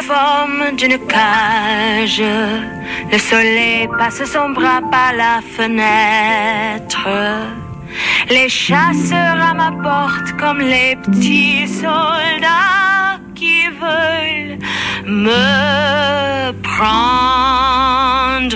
la forme d'une cage. Le soleil passe son bras par la fenêtre. Les chasseurs à ma porte comme les petits soldats qui veulent me prendre.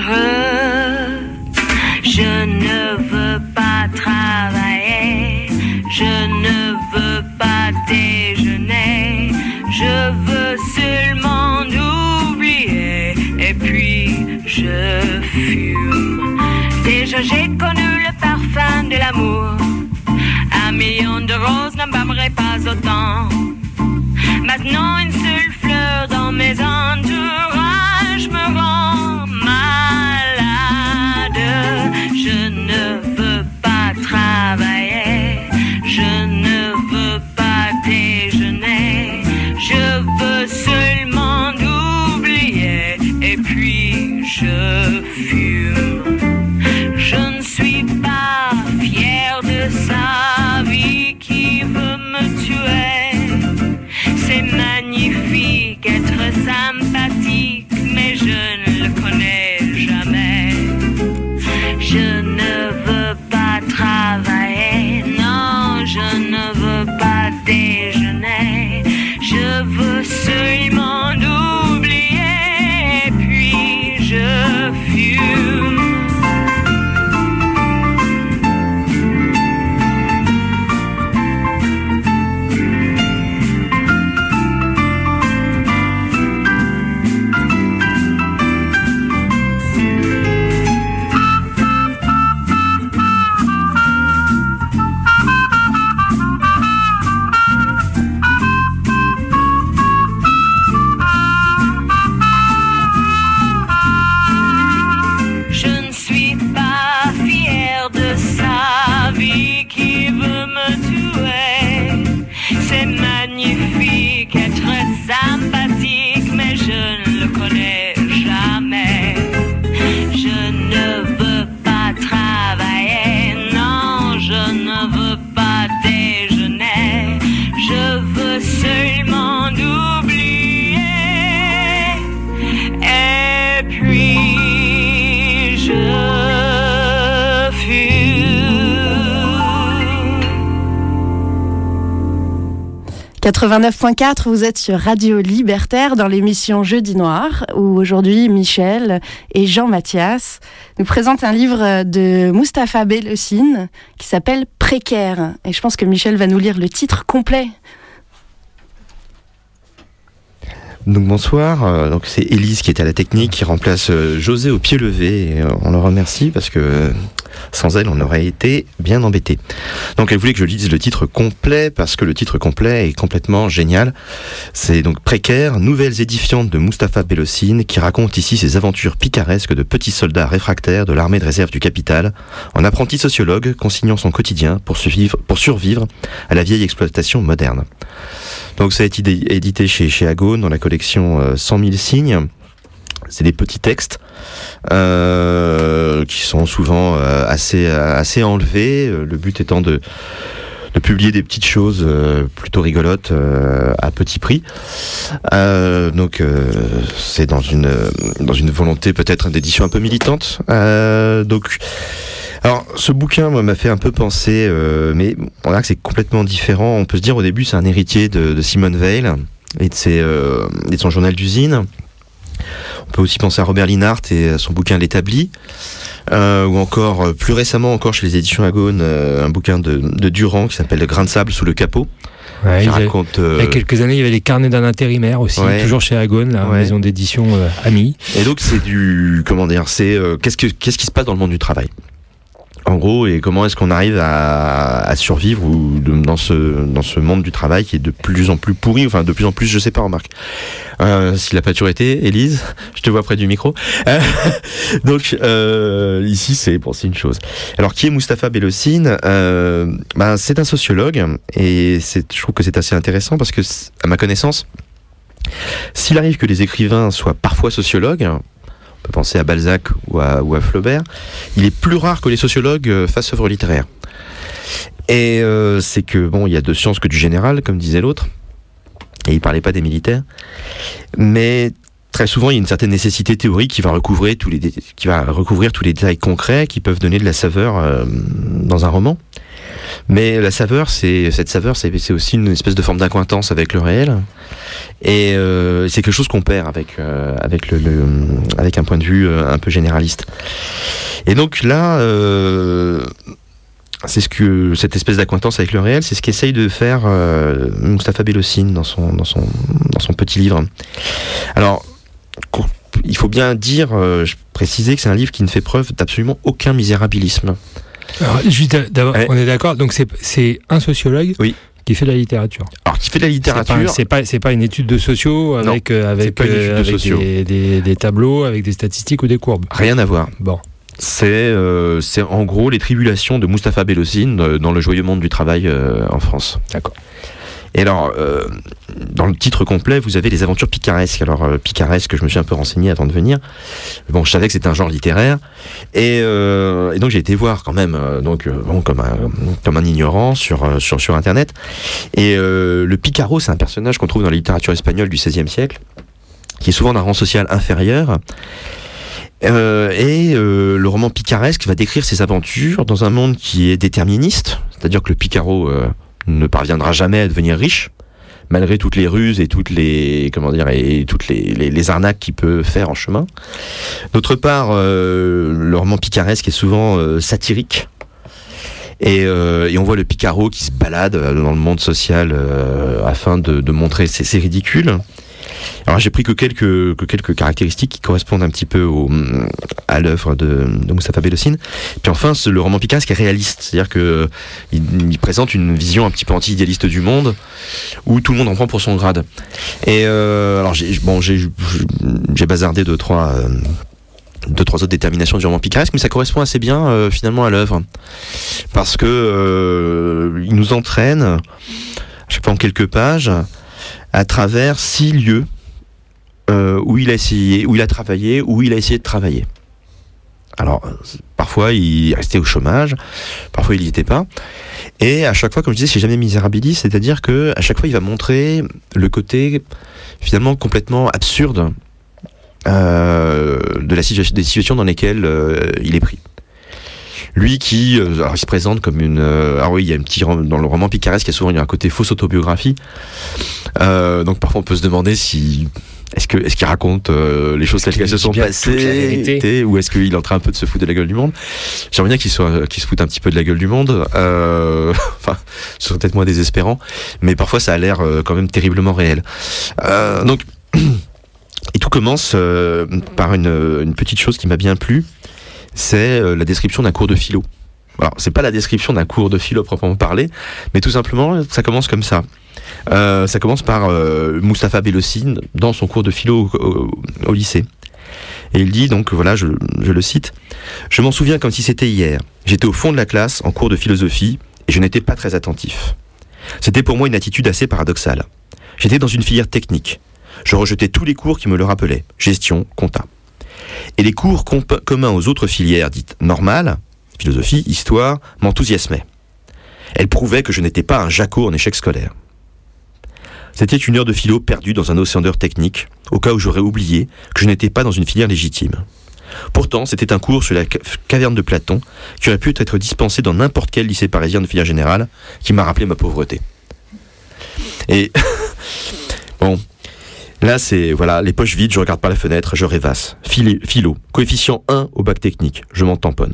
Je ne veux pas travailler, je ne veux pas déjeuner, je veux seulement oublier et puis je fume. Déjà j'ai connu le parfum de l'amour, 1 million de roses n'embâmerait pas autant. Maintenant une seule fleur dans mes entourages me rend malade. Je ne veux pas travailler, je ne veux pas déjeuner, je veux seulement oublier et puis je fume. Je ne suis pas fière de sa vie qui veut me tuer. C'est magnifique être sympathique, mais je ne le connais jamais. Je ne veux pas travailler, non, je ne veux pas déjeuner. Je veux seulement oublier, puis je fume. Sympathique, mais je ne le connais jamais. Je ne veux pas travailler, non, je ne veux pas déjeuner. Je veux seulement oublier. Et puis je fume. 89.4, vous êtes sur Radio Libertaire dans l'émission Jeudi Noir, où aujourd'hui Michel et Jean-Mathias nous présentent un livre de Mustapha Bellossine qui s'appelle Précaire. Et je pense que Michel va nous lire le titre complet. Donc bonsoir, donc c'est Élise qui est à la technique, qui remplace José au pied levé, et on le remercie parce que sans elle on aurait été bien embêtés. Donc elle voulait que je lise le titre complet parce que le titre complet est complètement génial. C'est donc Précaire, nouvelles édifiantes de Mustapha Bellossine qui raconte ici ses aventures picaresques de petits soldats réfractaires de l'armée de réserve du capital, en apprenti sociologue consignant son quotidien pour survivre à la vieille exploitation moderne. Donc ça a été édité chez Agone dans la collection 100 000 signes. C'est des petits textes qui sont souvent assez enlevés. Le but étant de publier des petites choses plutôt rigolotes à petit prix. Donc c'est dans une volonté peut-être d'édition un peu militante. Alors, ce bouquin m'a fait un peu penser, mais on voit que c'est complètement différent. On peut se dire au début c'est un héritier de Simone Veil et de son journal d'usine. On peut aussi penser à Robert Linhart et à son bouquin L'Établi, ou encore plus récemment encore chez les éditions Agone, un bouquin de Durand qui s'appelle Le grain de sable sous le capot. Ouais, il y a quelques années, il y avait les carnets d'un intérimaire aussi, toujours chez Agone, la maison d'édition Ami. Et donc c'est qu'est-ce qui se passe dans le monde du travail, en gros, et comment est-ce qu'on arrive à survivre dans ce monde du travail qui est de plus en plus pourri, enfin de plus en plus, je sais pas, remarque. S'il a pas toujours été, Élise, je te vois près du micro. Donc ici c'est une chose. Alors qui est Mustapha Bellossine ? C'est un sociologue et je trouve que c'est assez intéressant parce que, à ma connaissance, s'il arrive que les écrivains soient parfois sociologues, on peut penser à Balzac ou à Flaubert, il est plus rare que les sociologues fassent œuvre littéraire. Et c'est que, il y a de science que du général, comme disait l'autre. et il parlait pas des militaires. Mais très souvent, il y a une certaine nécessité théorique qui va recouvrir tous les détails concrets qui peuvent donner de la saveur dans un roman. Mais la saveur, c'est aussi une espèce de forme d'accointance avec le réel. Et c'est quelque chose qu'on perd avec un point de vue un peu généraliste. Et donc là, c'est cette espèce d'accointance avec le réel, c'est ce qu'essaye de faire Mustapha Bellossine dans son petit livre. Alors, il faut bien préciser que c'est un livre qui ne fait preuve d'absolument aucun misérabilisme. Alors, juste d'abord, on est d'accord, donc c'est un sociologue qui fait de la littérature. Alors, qui fait de la littérature... C'est pas une étude de sociaux avec des tableaux, avec des statistiques ou des courbes. Rien à voir. Bon. C'est en gros les tribulations de Mustapha Bellossine dans le joyeux monde du travail en France. D'accord. Et alors, dans le titre complet, vous avez les aventures picaresques. Alors, picaresque, je me suis un peu renseigné avant de venir. Bon, je savais que c'était un genre littéraire. Et donc, j'ai été voir quand même, comme un ignorant sur Internet. Et le picaro, c'est un personnage qu'on trouve dans la littérature espagnole du XVIe siècle, qui est souvent d'un rang social inférieur. Le roman picaresque va décrire ses aventures dans un monde qui est déterministe. C'est-à-dire que le picaro... ne parviendra jamais à devenir riche, malgré toutes les ruses et toutes les arnaques qu'il peut faire en chemin. D'autre part, le roman picaresque est souvent satirique. Et on voit le picaro qui se balade dans le monde social afin de montrer ses ridicules. Alors j'ai pris que quelques caractéristiques qui correspondent un petit peu à l'œuvre de Mustapha Bellossine. Puis enfin, le roman picaresque est réaliste, c'est-à-dire que il présente une vision un petit peu anti-idéaliste du monde, où tout le monde en prend pour son grade. Et alors j'ai bazardé deux trois autres déterminations du roman picaresque, mais ça correspond assez bien finalement à l'œuvre, parce que il nous entraîne à chaque fois en quelques pages à travers 6 lieux où il a travaillé, où il a essayé de travailler. Alors, parfois il restait au chômage, parfois il n'y était pas. Et à chaque fois, comme je disais, c'est jamais misérabiliste, c'est-à-dire que à chaque fois il va montrer le côté finalement complètement absurde des situations dans lesquelles il est pris. Lui qui, alors il se présente comme il y a dans le roman picaresque, il y a souvent un côté fausse autobiographie. Donc parfois on peut se demander est-ce qu'il raconte les choses telles qu'elles se sont passées, ou est-ce qu'il est en train un peu de se foutre de la gueule du monde. J'aimerais bien qu'il se foute un petit peu de la gueule du monde. Enfin, ce serait peut-être moins désespérant, mais parfois ça a l'air quand même terriblement réel. Et tout commence par une petite chose qui m'a bien plu. C'est la description d'un cours de philo. Alors, c'est pas la description d'un cours de philo proprement parlé, mais tout simplement, ça commence comme ça. Ça commence par Mustapha Bellossine dans son cours de philo au lycée. Et il dit, donc voilà, je le cite, « Je m'en souviens comme si c'était hier. J'étais au fond de la classe, en cours de philosophie, et je n'étais pas très attentif. C'était pour moi une attitude assez paradoxale. J'étais dans une filière technique. Je rejetais tous les cours qui me le rappelaient, gestion, compta. Et les cours communs aux autres filières dites normales, philosophie, histoire, m'enthousiasmaient. Elles prouvaient que je n'étais pas un Jaco en échec scolaire. C'était une heure de philo perdue dans un océan d'heures techniques, au cas où j'aurais oublié que je n'étais pas dans une filière légitime. Pourtant, c'était un cours sur la caverne de Platon qui aurait pu être dispensé dans n'importe quel lycée parisien de filière générale, qui m'a rappelé ma pauvreté. » Et bon... Là, c'est, voilà, les poches vides, je regarde par la fenêtre, je rêvasse. Philo, coefficient 1 au bac technique, je m'en tamponne.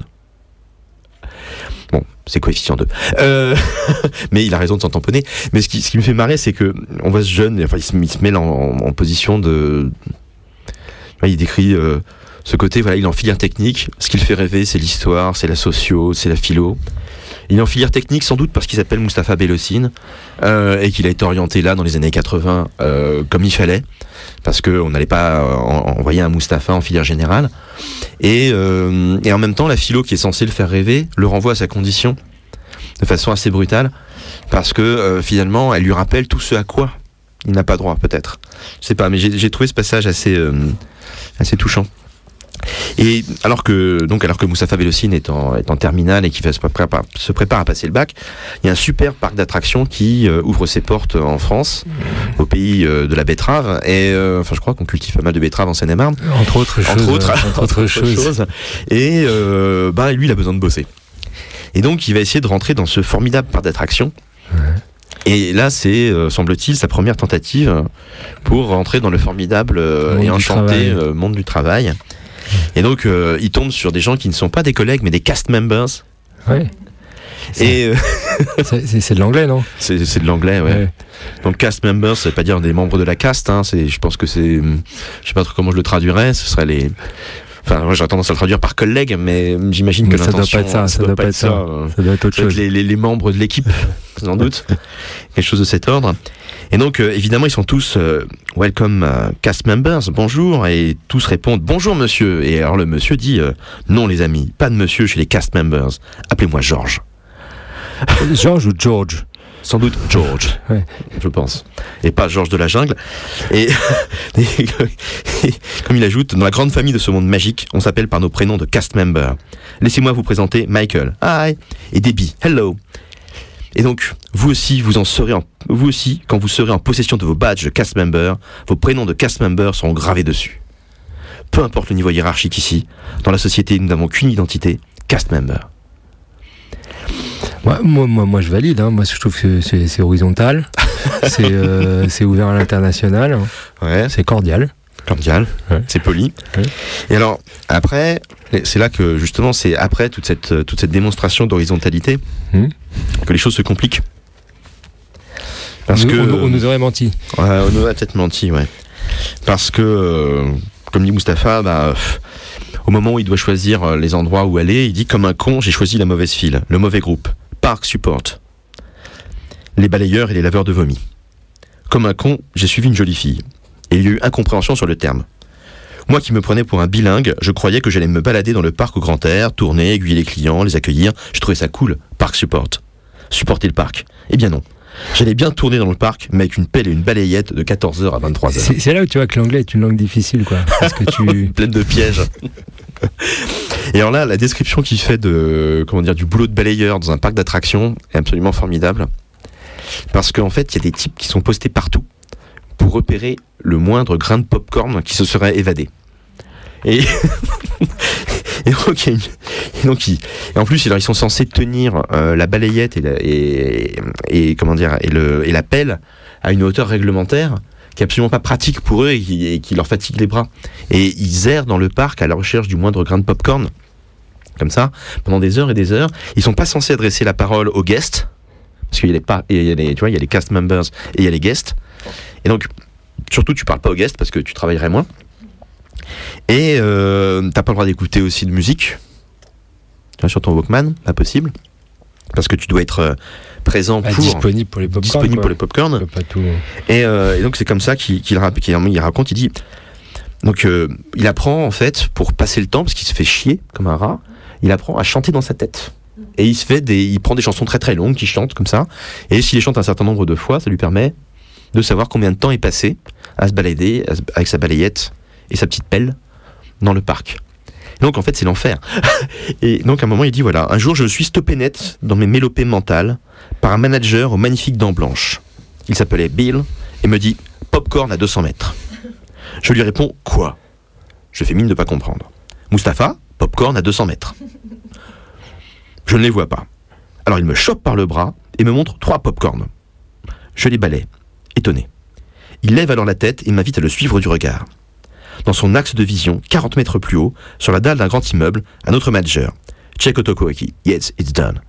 Bon, c'est coefficient 2. Mais il a raison de s'en tamponner. Mais ce qui me fait marrer, c'est que on voit ce jeune, enfin, il se met en position de... Il décrit ce côté, voilà, il est en filière technique. Ce qui le fait rêver, c'est l'histoire, c'est la socio, c'est la philo. Il est en filière technique sans doute parce qu'il s'appelle Mustapha Bellossine et qu'il a été orienté là dans les années 80 comme il fallait, parce qu'on n'allait pas envoyer un Mustapha en filière générale. Et en même temps, la philo qui est censée le faire rêver le renvoie à sa condition de façon assez brutale, parce que finalement, elle lui rappelle tout ce à quoi il n'a pas droit, peut-être. Je sais pas, mais j'ai trouvé ce passage assez touchant. Et alors que Mustapha Bellossine est en terminale et qu'il se prépare à passer le bac, il y a un super parc d'attractions qui ouvre ses portes en France, au pays de la betterave. Et je crois qu'on cultive pas mal de betteraves en Seine-et-Marne. Entre autres choses. Et lui, il a besoin de bosser. Et donc, il va essayer de rentrer dans ce formidable parc d'attractions. Ouais. Et là, c'est, semble-t-il, sa première tentative pour rentrer dans le formidable et enchanté monde du travail. Et donc, il tombe sur des gens qui ne sont pas des collègues, mais des cast members. Ouais. Et c'est de l'anglais, non ? C'est de l'anglais, ouais. Donc, cast members, ça veut pas dire des membres de la cast. Hein, je pense que c'est... Je sais pas trop comment je le traduirais. Ce serait les... Enfin, moi, j'aurais tendance à le traduire par collègue, mais j'imagine que l'intention... Ça doit pas être ça. Ça doit être autre chose. Les membres de l'équipe, sans doute. Quelque chose de cet ordre. Et donc, évidemment, ils sont tous welcome cast members, bonjour, et tous répondent bonjour monsieur. Et alors le monsieur dit non les amis, pas de monsieur chez les cast members. Appelez-moi Georges. Georges ou George ? Sans doute George, ouais. Je pense. Et pas Georges de la jungle. Et comme il ajoute, dans la grande famille de ce monde magique, on s'appelle par nos prénoms de cast member. Laissez-moi vous présenter Michael, hi, et Debbie, hello. Et donc, vous aussi, quand vous serez en possession de vos badges de cast member, vos prénoms de cast member seront gravés dessus. Peu importe le niveau hiérarchique ici, dans la société, nous n'avons qu'une identité, cast member. Moi, je valide. Hein. Moi, je trouve que c'est horizontal, c'est ouvert à l'international, ouais. C'est cordial. Ouais. C'est poli. Ouais. Et alors, après, c'est là que, justement, c'est après toute cette démonstration d'horizontalité que les choses se compliquent. Parce on nous aurait menti. On nous aurait peut-être menti, ouais. Parce que, comme dit Mustapha, au moment où il doit choisir les endroits où aller, il dit, comme un con, j'ai choisi la mauvaise file, le mauvais groupe. Park Support. Les balayeurs et les laveurs de vomi. Comme un con, j'ai suivi une jolie fille. Et il y a eu incompréhension sur le terme. Moi qui me prenais pour un bilingue, je croyais que j'allais me balader dans le parc au grand air, tourner, aiguiller les clients, les accueillir. Je trouvais ça cool. Park Support. Supporter le parc. Eh bien non. J'allais bien tourner dans le parc, mais avec une pelle et une balayette de 14h à 23h. C'est là où tu vois que l'anglais est une langue difficile, quoi. Parce que pleine de pièges. Et alors là, la description qu'il fait du boulot de balayeur dans un parc d'attractions est absolument formidable. Parce qu'en fait, il y a des types qui sont postés partout pour repérer le moindre grain de popcorn qui se serait évadé. Et en plus, ils sont censés tenir la balayette et la pelle à une hauteur réglementaire qui est absolument pas pratique pour eux et qui leur fatigue les bras. Et ils errent dans le parc à la recherche du moindre grain de popcorn, comme ça, pendant des heures et des heures. Ils sont pas censés adresser la parole aux guests, parce qu'il y a les cast members et il y a les guests. Et donc, surtout, tu parles pas aux guests parce que tu travaillerais moins. Et t'as pas le droit d'écouter aussi de musique, tu vois, sur ton Walkman, pas possible, parce que tu dois être présent disponible pour les popcorn. Pas tout. Et donc c'est comme ça qu'il raconte. Il dit donc il apprend en fait pour passer le temps parce qu'il se fait chier comme un rat. Il apprend à chanter dans sa tête. Et il prend des chansons très très longues qu'il chante comme ça. Et s'il les chante un certain nombre de fois, ça lui permet de savoir combien de temps est passé à se balader avec sa balayette et sa petite pelle dans le parc. Donc en fait c'est l'enfer. Et donc à un moment il dit voilà, un jour je suis stoppé net dans mes mélopées mentales par un manager aux magnifiques dents blanches. Il s'appelait Bill et me dit popcorn à 200 mètres. Je lui réponds quoi ? Je fais mine de pas comprendre. Mustapha, popcorn à 200 mètres. Je ne les vois pas. Alors il me chope par le bras et me montre 3 popcorns. Je les balaie, étonné. Il lève alors la tête et m'invite à le suivre du regard. Dans son axe de vision, 40 mètres plus haut, sur la dalle d'un grand immeuble, un autre manager. Check Otokoeki. Yes, it's done.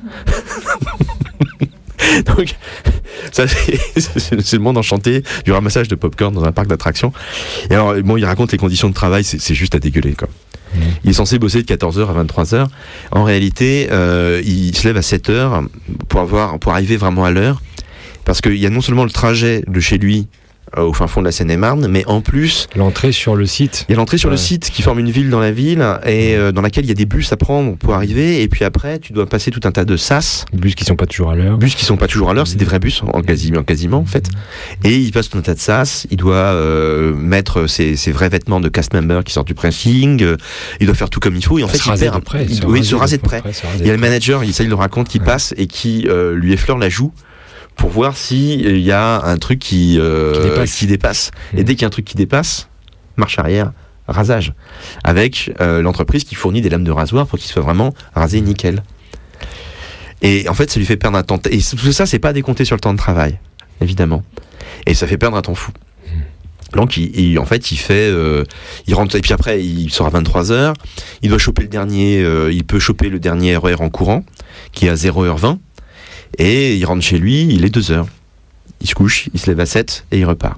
Donc, ça, c'est le monde enchanté du ramassage de popcorn dans un parc d'attractions. Et alors, bon, il raconte les conditions de travail, c'est juste à dégueuler, quoi. Il est censé bosser de 14h à 23h. En réalité, il se lève à 7h pour arriver vraiment à l'heure. Parce qu'il y a non seulement le trajet de chez lui au fin fond de la Seine-et-Marne, mais en plus... L'entrée sur le site. Il y a l'entrée sur le site qui forme une ville dans la ville et dans laquelle il y a des bus à prendre pour arriver. Et puis après, tu dois passer tout un tas de sas. Bus qui sont pas toujours à l'heure. C'est des vrais bus, quasiment en fait. Et il passe tout un tas de sas. Il doit mettre ses vrais vêtements de cast member qui sortent du pressing. Il doit faire tout comme il faut. Et en fait, il perd. Se raser de près. Il y a le manager, il le raconte, qui passe et qui lui effleure la joue pour voir s'il y a un truc qui dépasse. Et dès qu'il y a un truc qui dépasse, marche arrière, rasage. Avec l'entreprise qui fournit des lames de rasoir pour qu'il soit vraiment rasé nickel. Et en fait, ça lui fait perdre un temps. Et tout ça, c'est pas décompté sur le temps de travail, évidemment. Et ça fait perdre un temps fou. Donc, il rentre, et puis après, il sort à 23h. Il doit choper il peut choper le dernier RER en courant, qui est à 0h20. Et il rentre chez lui, il est 2h. Il se couche, il se lève à 7 et il repart.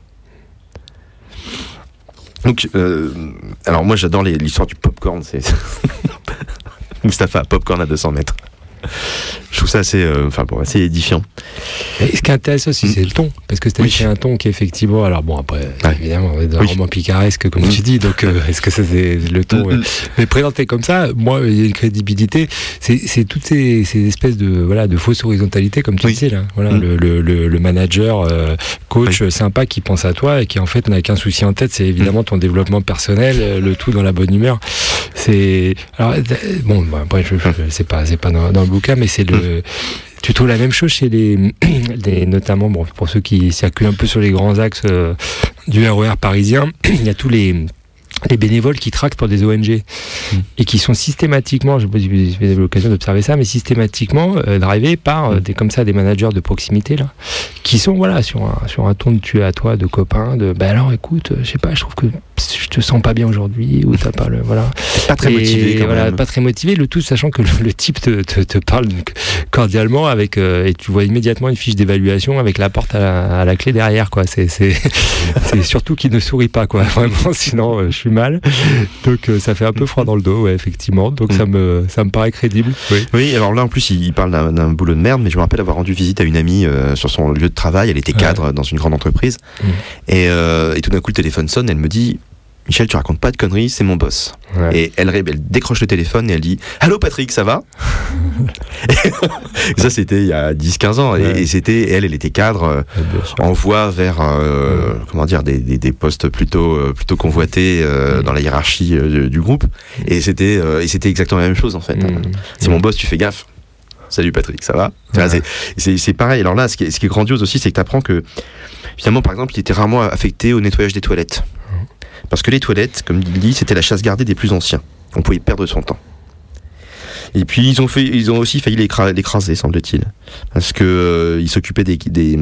Donc, alors moi j'adore l'histoire du popcorn, c'est Mustapha, popcorn à 200 mètres. Je trouve ça assez édifiant. Et ce qui est intéressant aussi, c'est le ton. Parce que c'est un ton qui est effectivement. Alors bon, après, évidemment, on est dans un roman picaresque, comme tu dis. Donc, est-ce que ça, c'est le ton mais présenté comme ça, moi, il y a une crédibilité. C'est toutes ces espèces de fausses horizontalités, comme tu disais, là. Voilà, le manager, coach sympa qui pense à toi et qui, en fait, n'a qu'un souci en tête, c'est évidemment ton développement personnel, le tout dans la bonne humeur. Alors, bon, après, c'est pas dans le bouquin, mais c'est tu trouves la même chose chez les notamment pour ceux qui circulent un peu sur les grands axes du RER parisien. Il y a tous les bénévoles qui traquent pour des ONG et qui sont systématiquement, je ne sais pas si vous avez l'occasion d'observer ça, mais systématiquement drivés par des managers de proximité là, qui sont sur un ton de tu à toi, de copains, alors écoute, je sais pas, je trouve que je te sens pas bien aujourd'hui, ou t'as pas pas très motivé quand même. Pas très motivé, le tout sachant que le type te parle cordialement avec et tu vois immédiatement une fiche d'évaluation avec la porte à la clé derrière, quoi. C'est surtout qu'il ne sourit pas, quoi, vraiment, sinon je suis mal. Donc ça fait un peu froid dans le dos, effectivement. Donc ça me paraît crédible. Oui, alors là en plus il parle d'un boulot de merde, mais je me rappelle avoir rendu visite à une amie sur son lieu de travail. Elle était cadre dans une grande entreprise et tout d'un coup le téléphone sonne, elle me dit: Michel, tu racontes pas de conneries, c'est mon boss. Et elle décroche le téléphone et elle dit: Allô Patrick, ça va? Ça c'était il y a 10-15 ans. Et c'était, elle était cadre en voie vers des postes plutôt convoités dans la hiérarchie du groupe. Et c'était exactement la même chose en fait. C'est mon boss, tu fais gaffe. Salut Patrick, ça va? C'est pareil. Alors là, ce qui est grandiose aussi, c'est que tu apprends que finalement, par exemple, il était rarement affecté au nettoyage des toilettes. Parce que les toilettes, comme il dit, c'était la chasse gardée des plus anciens. On pouvait perdre son temps. Et puis ils ont aussi failli l'écraser, semble-t-il, parce que il s'occupait des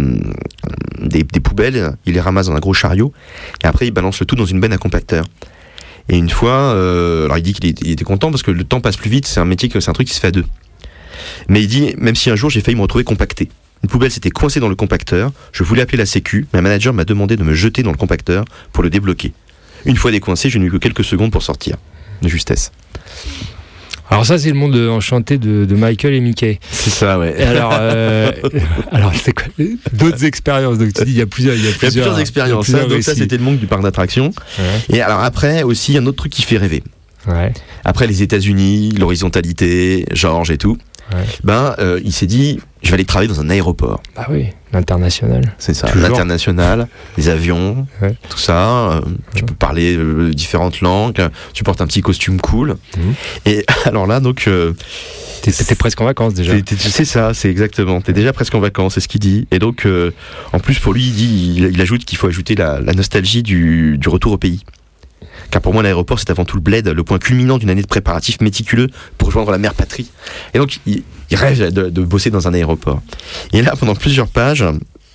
poubelles, il les ramasse dans un gros chariot, et après il balance le tout dans une benne à compacteur. Et une fois, alors il dit qu'il était content parce que le temps passe plus vite. C'est un truc qui se fait à deux. Mais il dit, même si un jour j'ai failli me retrouver compacté. Une poubelle s'était coincée dans le compacteur. Je voulais appeler la sécu, mais un manager m'a demandé de me jeter dans le compacteur pour le débloquer. Une fois décoincé, je n'ai eu que quelques secondes pour sortir. De justesse. Alors ça, c'est le monde enchanté de Michael et Mickey. C'est ça, ouais. Et alors c'est quoi d'autres expériences? Donc tu dis il y a plusieurs expériences. Donc ça, c'était le monde du parc d'attractions. Ouais. Et alors après aussi, un autre truc qui fait rêver. Ouais. Après les États-Unis, l'horizontalité, Georges et tout. Ouais. Il s'est dit, je vais aller travailler dans un aéroport. Bah oui, l'international. C'est ça, l'international, les avions, tout ça. Tu peux parler différentes langues, tu portes un petit costume cool. Et alors là, donc... T'étais presque en vacances déjà. C'est ça, c'est exactement. T'es déjà presque en vacances, c'est ce qu'il dit. Et donc, en plus pour lui, il ajoute qu'il faut ajouter la nostalgie du retour au pays. Car pour moi, l'aéroport, c'est avant tout le bled, le point culminant d'une année de préparatifs méticuleux pour rejoindre la mère patrie. Et donc, il rêve de bosser dans un aéroport. Et là, pendant plusieurs pages,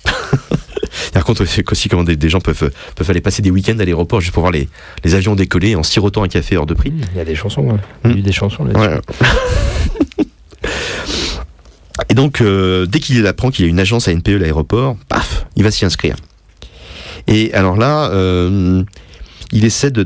il raconte aussi comment des gens peuvent aller passer des week-ends à l'aéroport juste pour voir les avions décoller en sirotant un café hors de prix. Il y a des chansons, il y a eu des chansons là-dessus. Ouais. Et donc, dès qu'il apprend qu'il y a une agence ANPE à l'aéroport, paf, il va s'y inscrire. Et alors là... il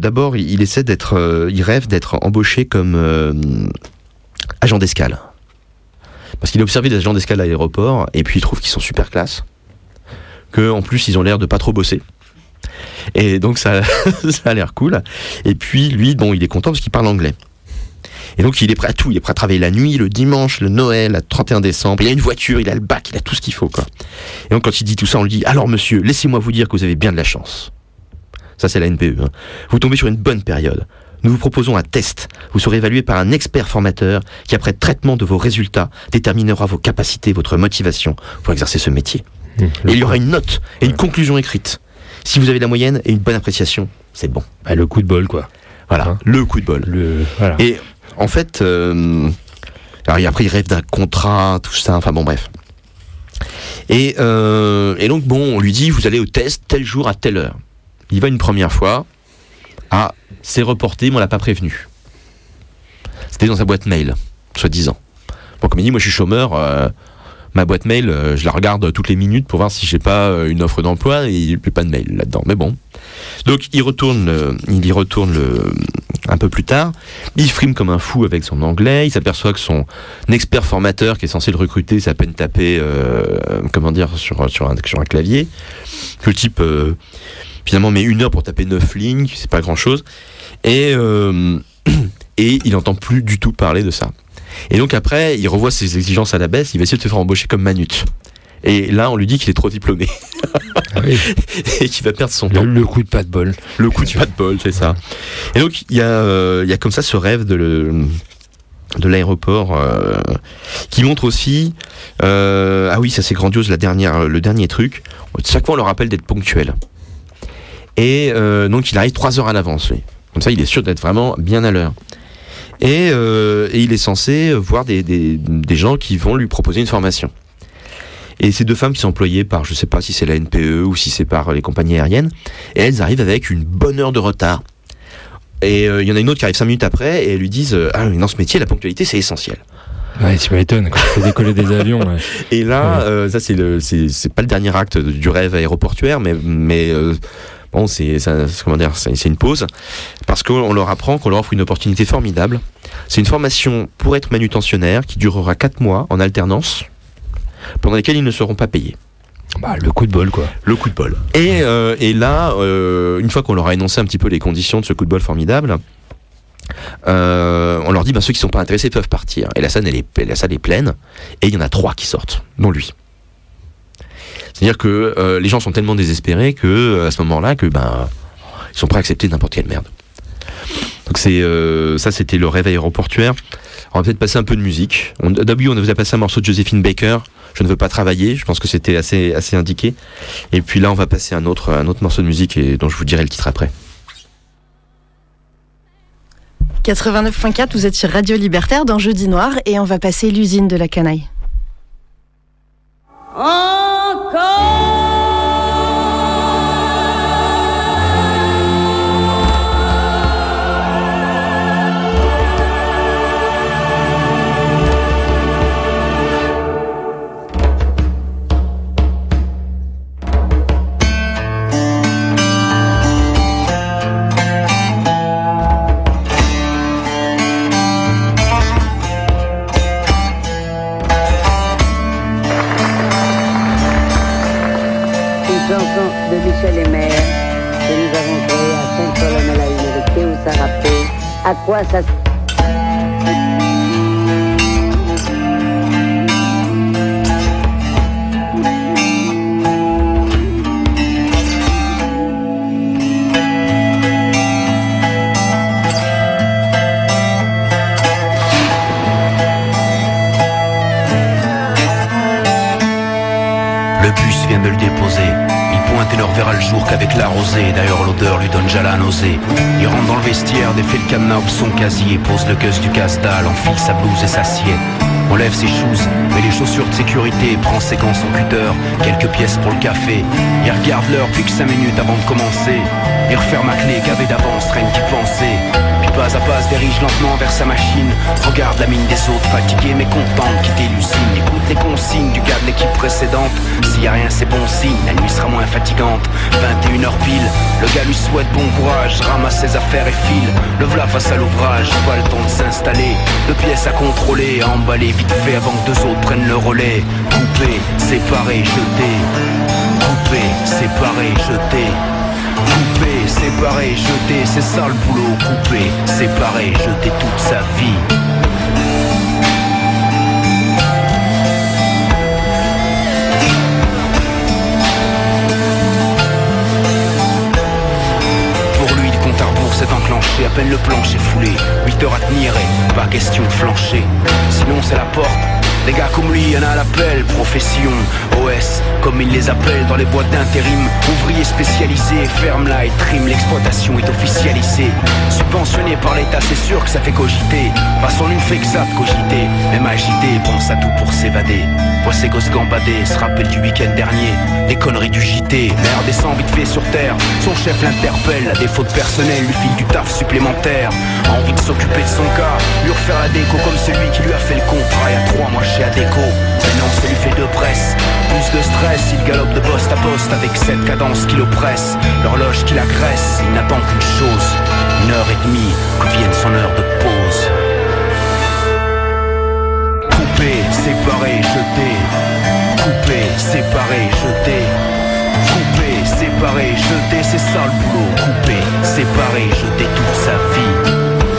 rêve d'être embauché comme agent d'escale. Parce qu'il a observé des agents d'escale à l'aéroport, et puis il trouve qu'ils sont super classe. Que en plus, ils ont l'air de pas trop bosser. Et donc ça a l'air cool. Et puis lui, bon, il est content parce qu'il parle anglais. Et donc il est prêt à tout, il est prêt à travailler la nuit, le dimanche, le Noël, le 31 décembre, il a une voiture, il a le bac, il a tout ce qu'il faut, quoi. Et donc quand il dit tout ça, on lui dit: alors monsieur, laissez-moi vous dire que vous avez bien de la chance. Ça c'est la NPE, hein. Vous tombez sur une bonne période. Nous vous proposons un test. Vous serez évalué par un expert formateur qui, après traitement de vos résultats, déterminera vos capacités, votre motivation pour exercer ce métier. Et il y aura une note et une conclusion écrite. Si vous avez la moyenne et une bonne appréciation, c'est bon. Bah, le coup de bol, quoi. Voilà, hein, le coup de bol. Voilà. Et en fait, alors après il rêve d'un contrat, tout ça, enfin bon bref. Et donc bon, on lui dit: vous allez au test tel jour à telle heure. Il va une première fois. Ah, c'est reporté, mais on l'a pas prévenu. C'était dans sa boîte mail, soi-disant. Bon, comme il dit, moi je suis chômeur, ma boîte mail, je la regarde toutes les minutes pour voir si j'ai pas une offre d'emploi, et il n'y a plus pas de mail là-dedans. Mais bon. Donc il y retourne un peu plus tard. Il frime comme un fou avec son anglais. Il s'aperçoit que son expert formateur qui est censé le recruter, ça peine taper, sur un clavier. Que le type finalement met 1 heure pour taper 9 lignes, c'est pas grand-chose. Et il n'entend plus du tout parler de ça. Et donc après, il revoit ses exigences à la baisse. Il va essayer de se faire embaucher comme manute. Et là, on lui dit qu'il est trop diplômé. Ah oui. Et qu'il va perdre son temps. Le coup de pas de bol. Le coup de pas de bol, c'est ça. Et donc, il y a comme ça ce rêve de l'aéroport qui montre aussi... ah oui, ça c'est grandiose, le dernier truc. Chaque fois, on le rappelle d'être ponctuel. Et donc, il arrive 3 heures à l'avance, lui. Comme ça, il est sûr d'être vraiment bien à l'heure. Et il est censé voir des gens qui vont lui proposer une formation. Et ces 2 femmes qui sont employées par, je sais pas si c'est la NPE ou si c'est par les compagnies aériennes, et elles arrivent avec une bonne heure de retard. Et il y en a une autre qui arrive 5 minutes après, et elles lui disent: ah, dans ce métier, la ponctualité, c'est essentiel. Ouais, tu m'étonnes, quand tu fais décoller des avions. Ouais. Et là, ça c'est pas le dernier acte du rêve aéroportuaire, mais bon, c'est une pause, parce qu'on leur apprend qu'on leur offre une opportunité formidable. C'est une formation pour être manutentionnaire qui durera 4 mois en alternance, pendant lesquels ils ne seront pas payés. Bah, le coup de bol, quoi. Le coup de bol. Et là, une fois qu'on leur a énoncé un petit peu les conditions de ce coup de bol formidable, on leur dit: ceux qui ne sont pas intéressés peuvent partir. Et la salle est pleine, et il y en a 3 qui sortent, dont lui. C'est-à-dire que les gens sont tellement désespérés que à ce moment-là, ils sont prêts à accepter n'importe quelle merde. Donc ça, c'était le rêve aéroportuaire. On va peut-être passer un peu de musique. On vous a passé un morceau de Joséphine Baker, Je ne veux pas travailler. Je pense que c'était assez indiqué. Et puis là, on va passer à un autre morceau de musique dont je vous dirai le titre après. 89.4, vous êtes sur Radio Libertaire dans Jeudi Noir et on va passer l'usine de la canaille. Encore. De Michel et Mère, que nous avons créé à Saint-Solomon-la-Humilité, où ça rappelle à quoi ça... Le bus vient de le déposer. Il ne reverra le jour qu'avec la rosée. D'ailleurs l'odeur lui donne déjà la nausée. Il rentre dans le vestiaire, défait le cadenas ou son casier, pose le gueuse du casse-dalle, enfile sa blouse et s'assied. Enlève ses shoes, met les chaussures de sécurité, prend ses gants, son cutter, quelques pièces pour le café. Il regarde l'heure, plus que 5 minutes avant de commencer. Il referme à clé, gavé d'avance, rien qu'y penser. Puis pas à pas se dirige lentement vers sa machine. Regarde la mine des autres, fatigué mais content de quitter l'usine. Écoute les consignes du gars de l'équipe précédente. S'il y a rien c'est bon signe, la nuit sera moins fatigante. 21h pile, le gars lui souhaite bon courage, ramasse ses affaires et file. Le v'là face à l'ouvrage, pas le temps de s'installer. 2 pièces à contrôler, à emballer vite fait avant que 2 autres prennent le relais. Couper, séparer, jeter. Couper, séparer, jeter. Couper, séparer, jeter, c'est ça le boulot. Couper, séparer, jeter toute sa vie. C'est enclenché, à peine le plancher foulé. 8 heures à tenir et pas question de flancher. Sinon c'est la porte. Des gars comme lui, y'en a à l'appel. Profession, OS, comme ils les appellent dans les boîtes d'intérim. Ouvriers spécialisés, ferme là et trim. L'exploitation est officialisée. Subventionné par l'État, c'est sûr que ça fait cogiter. Passons une fait que ça de cogiter. Même agité, pense à tout pour s'évader. Voit ces gosses gambader, se rappelle du week-end dernier. Les conneries du JT, l'air descend vite fait sur terre. Son chef l'interpelle, à défaut de personnel, lui file du taf supplémentaire. Envie de s'occuper de son cas, lui refaire la déco comme celui qui lui a fait le contrat il y a 3 mois chez Adéco. Maintenant ça lui fait de presse, plus de stress, il galope de poste à poste avec cette cadence qui l'oppresse. L'horloge qui l'agresse, il n'attend qu'une chose, 1h30, que vienne son heure de pause. Couper, séparer, jeter. Couper, séparer, jeter. Couper, séparer, jeter, c'est ça le boulot. Couper, séparer, jeter toute sa vie.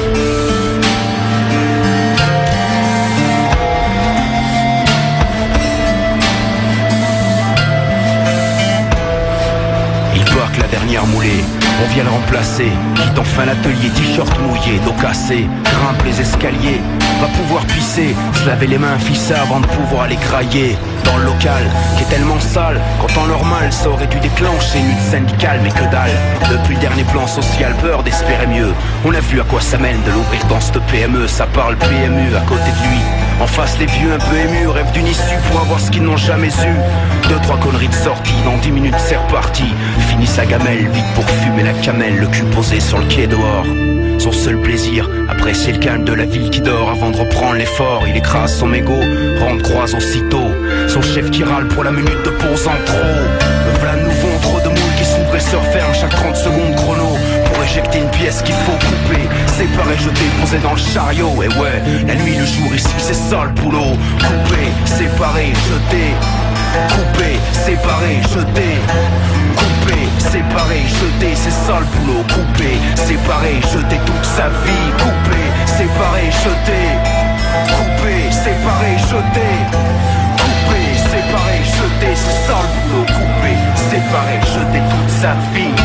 La dernière moulée, on vient le remplacer. Quitte enfin l'atelier, t-shirt mouillé, dos cassé. Grimpe les escaliers, va pouvoir pisser, se laver les mains, fissa avant de pouvoir aller crailler. Dans le local, qui est tellement sale qu'en temps normal, ça aurait dû déclencher une lutte syndicale, mais que dalle. Depuis le dernier plan social, peur d'espérer mieux. On a vu à quoi ça mène de l'ouvrir dans cette PME. Ça parle PMU à côté de lui. En face les vieux un peu émus rêvent d'une issue pour avoir ce qu'ils n'ont jamais eu. 2-3 conneries de sortie, dans 10 minutes c'est reparti. Finit sa gamelle, vite pour fumer la camelle, le cul posé sur le quai dehors. Son seul plaisir, apprécier le calme de la ville qui dort avant de reprendre l'effort. Il écrase son mégot, rentre croise aussitôt. Son chef qui râle pour la minute de pause en trop. V'là de nouveau trop de moules qui s'ouvrent et se referment chaque 30 secondes chrono. Pour éjecter une pièce qu'il faut couper, séparer, jeter, poser dans le chariot. Et ouais, la nuit, le jour ici, c'est ça le boulot. Couper, séparer, jeter. Couper, séparer, jeter. Couper, séparer, jeter, c'est ça le boulot. Couper, séparer, jeter toute sa vie. Couper, séparer, jeter. Couper, séparer, jeter. Couper, séparer, jeter, c'est ça le boulot. Couper, séparer, jeter toute sa vie.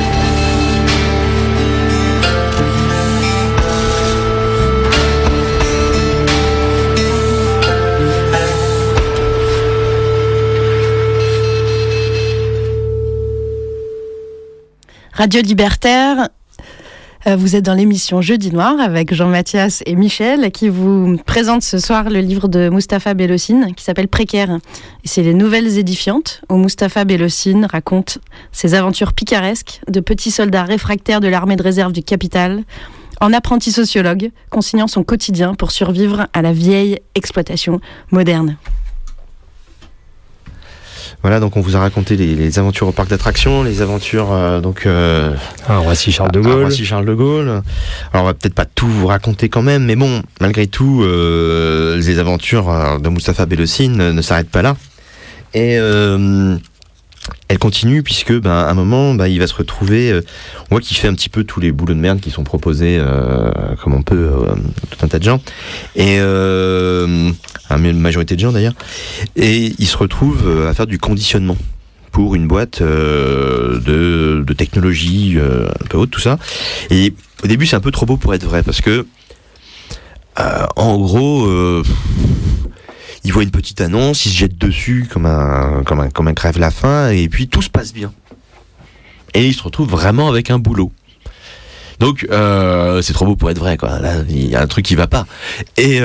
Radio Libertaire, vous êtes dans l'émission Jeudi Noir avec Jean-Mathias et Michel qui vous présentent ce soir le livre de Mustapha Bellossine qui s'appelle Précaire. Et c'est les Nouvelles édifiantes où Mustapha Bellossine raconte ses aventures picaresques de petit soldat réfractaire de l'armée de réserve du Capital en apprenti sociologue, consignant son quotidien pour survivre à la vieille exploitation moderne. Voilà, donc on vous a raconté les aventures au parc d'attractions, les aventures à Roissy-Charles de Gaulle. Alors on va peut-être pas tout vous raconter quand même, mais bon, malgré tout, les aventures de Mustapha Bellossine ne s'arrêtent pas là. Et elle continue puisque à un moment il va se retrouver, on voit qu'il fait un petit peu tous les boulots de merde qui sont proposés comme on peut tout un tas de gens et une majorité de gens d'ailleurs, et il se retrouve à faire du conditionnement pour une boîte de technologie un peu haute, tout ça. Et au début c'est un peu trop beau pour être vrai parce que en gros il voit une petite annonce, il se jette dessus comme un crève-la-faim, et puis tout se passe bien. Et il se retrouve vraiment avec un boulot. Donc, c'est trop beau pour être vrai, quoi. Là, il y a un truc qui va pas. Et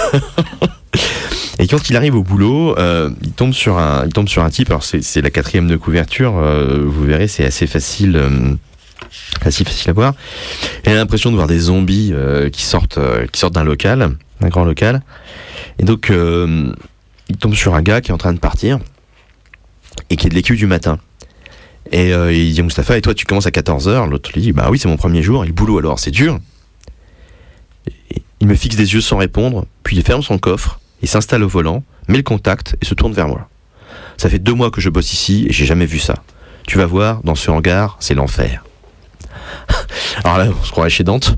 quand il arrive au boulot, il tombe sur un type. Alors, c'est la 4e de couverture. Vous verrez, c'est assez facile à voir. Il a l'impression de voir des zombies qui sortent d'un local, d'un grand local. Et donc, il tombe sur un gars qui est en train de partir et qui est de l'équipe du matin. Et il dit à Mustapha, et toi tu commences à 14h? L'autre lui dit, bah oui, c'est mon premier jour. Et le boulot alors, c'est dur? Et il me fixe des yeux sans répondre, puis il ferme son coffre, il s'installe au volant, met le contact et se tourne vers moi. Ça fait 2 mois que je bosse ici et j'ai jamais vu ça. Tu vas voir, dans ce hangar, c'est l'enfer. Alors là, on se croirait chez Dante.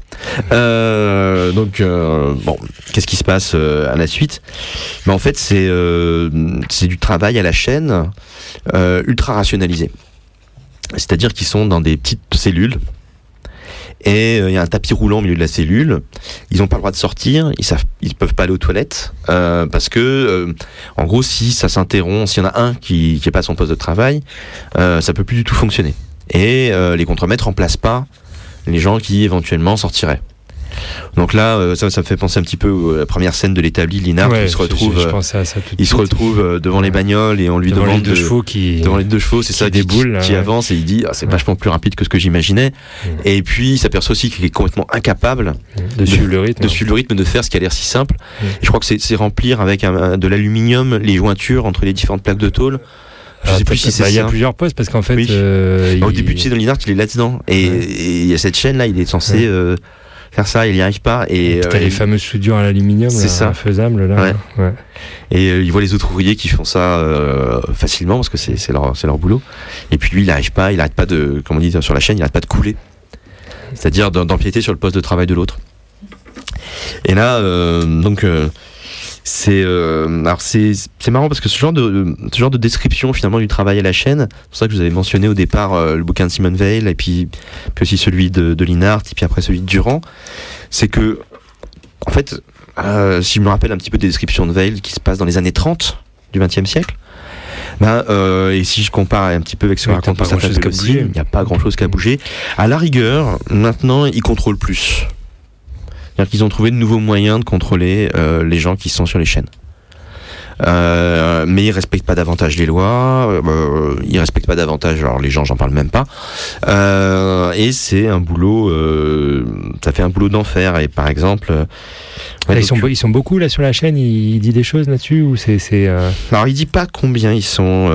Bon, qu'est-ce qui se passe à la suite ? Mais en fait, c'est du travail à la chaîne ultra rationalisé. C'est-à-dire qu'ils sont dans des petites cellules et il y a un tapis roulant au milieu de la cellule. Ils n'ont pas le droit de sortir, ils peuvent pas aller aux toilettes parce que, en gros, si ça s'interrompt, s'il y en a un qui est pas à son poste de travail, ça peut plus du tout fonctionner. Et les contremaîtres remplacent pas les gens qui éventuellement sortiraient. Donc là, ça me fait penser un petit peu à la première scène de l'établi, Linard, qui se retrouve, devant les bagnoles et on lui demande devant les deux chevaux, c'est ça, qui avance et il dit c'est vachement plus rapide que ce que j'imaginais. Et puis il s'aperçoit aussi qu'il est complètement incapable de suivre le rythme, de faire ce qui a l'air si simple. Et je crois que c'est remplir avec de l'aluminium les jointures entre les différentes plaques de tôle. Je sais plus si c'est ça. Il y a plusieurs postes parce qu'en fait, au début, tu sais, dans Linard, il est là-dedans et il y a cette chaîne là, il est censé faire ça, il n'y arrive pas. Et t'as les fameuses soudures à l'aluminium, c'est ça, infaisables là. Ouais. Et il voit les autres ouvriers qui font ça facilement parce que c'est leur boulot. Et puis lui, il n'arrive pas de, comme on dit sur la chaîne, il n'arrête pas de couler. C'est-à-dire d'empiéter sur le poste de travail de l'autre. Et là, c'est marrant parce que ce genre de description finalement du travail à la chaîne, c'est pour ça que je vous avais mentionné au départ le bouquin de Simone Weil et puis aussi celui de Linhart et puis après celui de Durand, c'est que en fait si je me rappelle un petit peu des descriptions de Weil qui se passent dans les années 30 du XXe siècle, et si je compare un petit peu avec ce que raconte Mustapha Bellotti, il n'y a pas grand chose qui a bougé. À la rigueur, maintenant ils contrôlent plus. C'est-à-dire qu'ils ont trouvé de nouveaux moyens de contrôler les gens qui sont sur les chaînes. Mais ils respectent pas davantage les lois, ils respectent pas davantage, alors les gens, j'en parle même pas. Et c'est un boulot, ça fait un boulot d'enfer. Et par exemple, ils sont beaucoup là sur la chaîne. Il dit des choses là-dessus ou c'est. Alors il dit pas combien ils sont.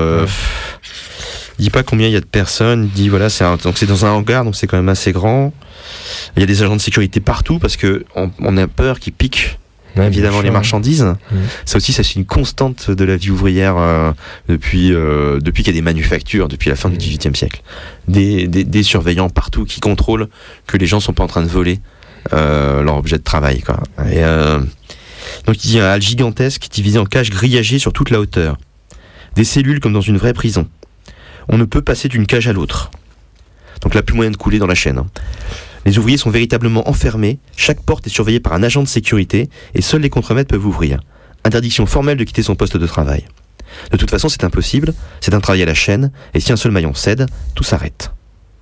Il dit pas combien il y a de personnes. Il dit voilà, donc c'est dans un hangar, donc c'est quand même assez grand. Il y a des agents de sécurité partout parce que on a peur qu'ils piquent évidemment les marchandises. Ça aussi, c'est une constante de la vie ouvrière depuis qu'il y a des manufactures, depuis la fin du XVIIIe siècle. Des surveillants partout qui contrôlent que les gens sont pas en train de voler leur objet de travail, quoi. Et donc il dit un hall gigantesque divisé en cages grillagées sur toute la hauteur. Des cellules comme dans une vraie prison. On ne peut passer d'une cage à l'autre. Donc là, plus moyen de couler dans la chaîne. Les ouvriers sont véritablement enfermés, chaque porte est surveillée par un agent de sécurité et seuls les contremaîtres peuvent ouvrir. Interdiction formelle de quitter son poste de travail. De toute façon, c'est impossible, c'est un travail à la chaîne, et si un seul maillon cède, tout s'arrête.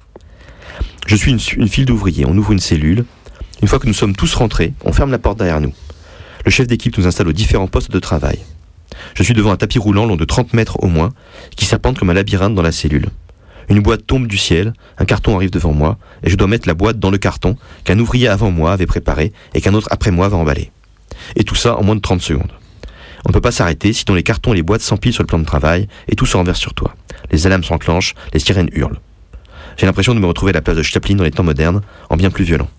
Je suis une file d'ouvriers, on ouvre une cellule. Une fois que nous sommes tous rentrés, on ferme la porte derrière nous. Le chef d'équipe nous installe aux différents postes de travail. Je suis devant un tapis roulant long de 30 mètres au moins, qui serpente comme un labyrinthe dans la cellule. Une boîte tombe du ciel, un carton arrive devant moi, et je dois mettre la boîte dans le carton qu'un ouvrier avant moi avait préparé et qu'un autre après moi va emballer. Et tout ça en moins de 30 secondes. On ne peut pas s'arrêter, sinon les cartons et les boîtes s'empilent sur le plan de travail et tout se renverse sur toi. Les alarmes s'enclenchent, les sirènes hurlent. J'ai l'impression de me retrouver à la place de Chaplin dans les temps modernes, en bien plus violent.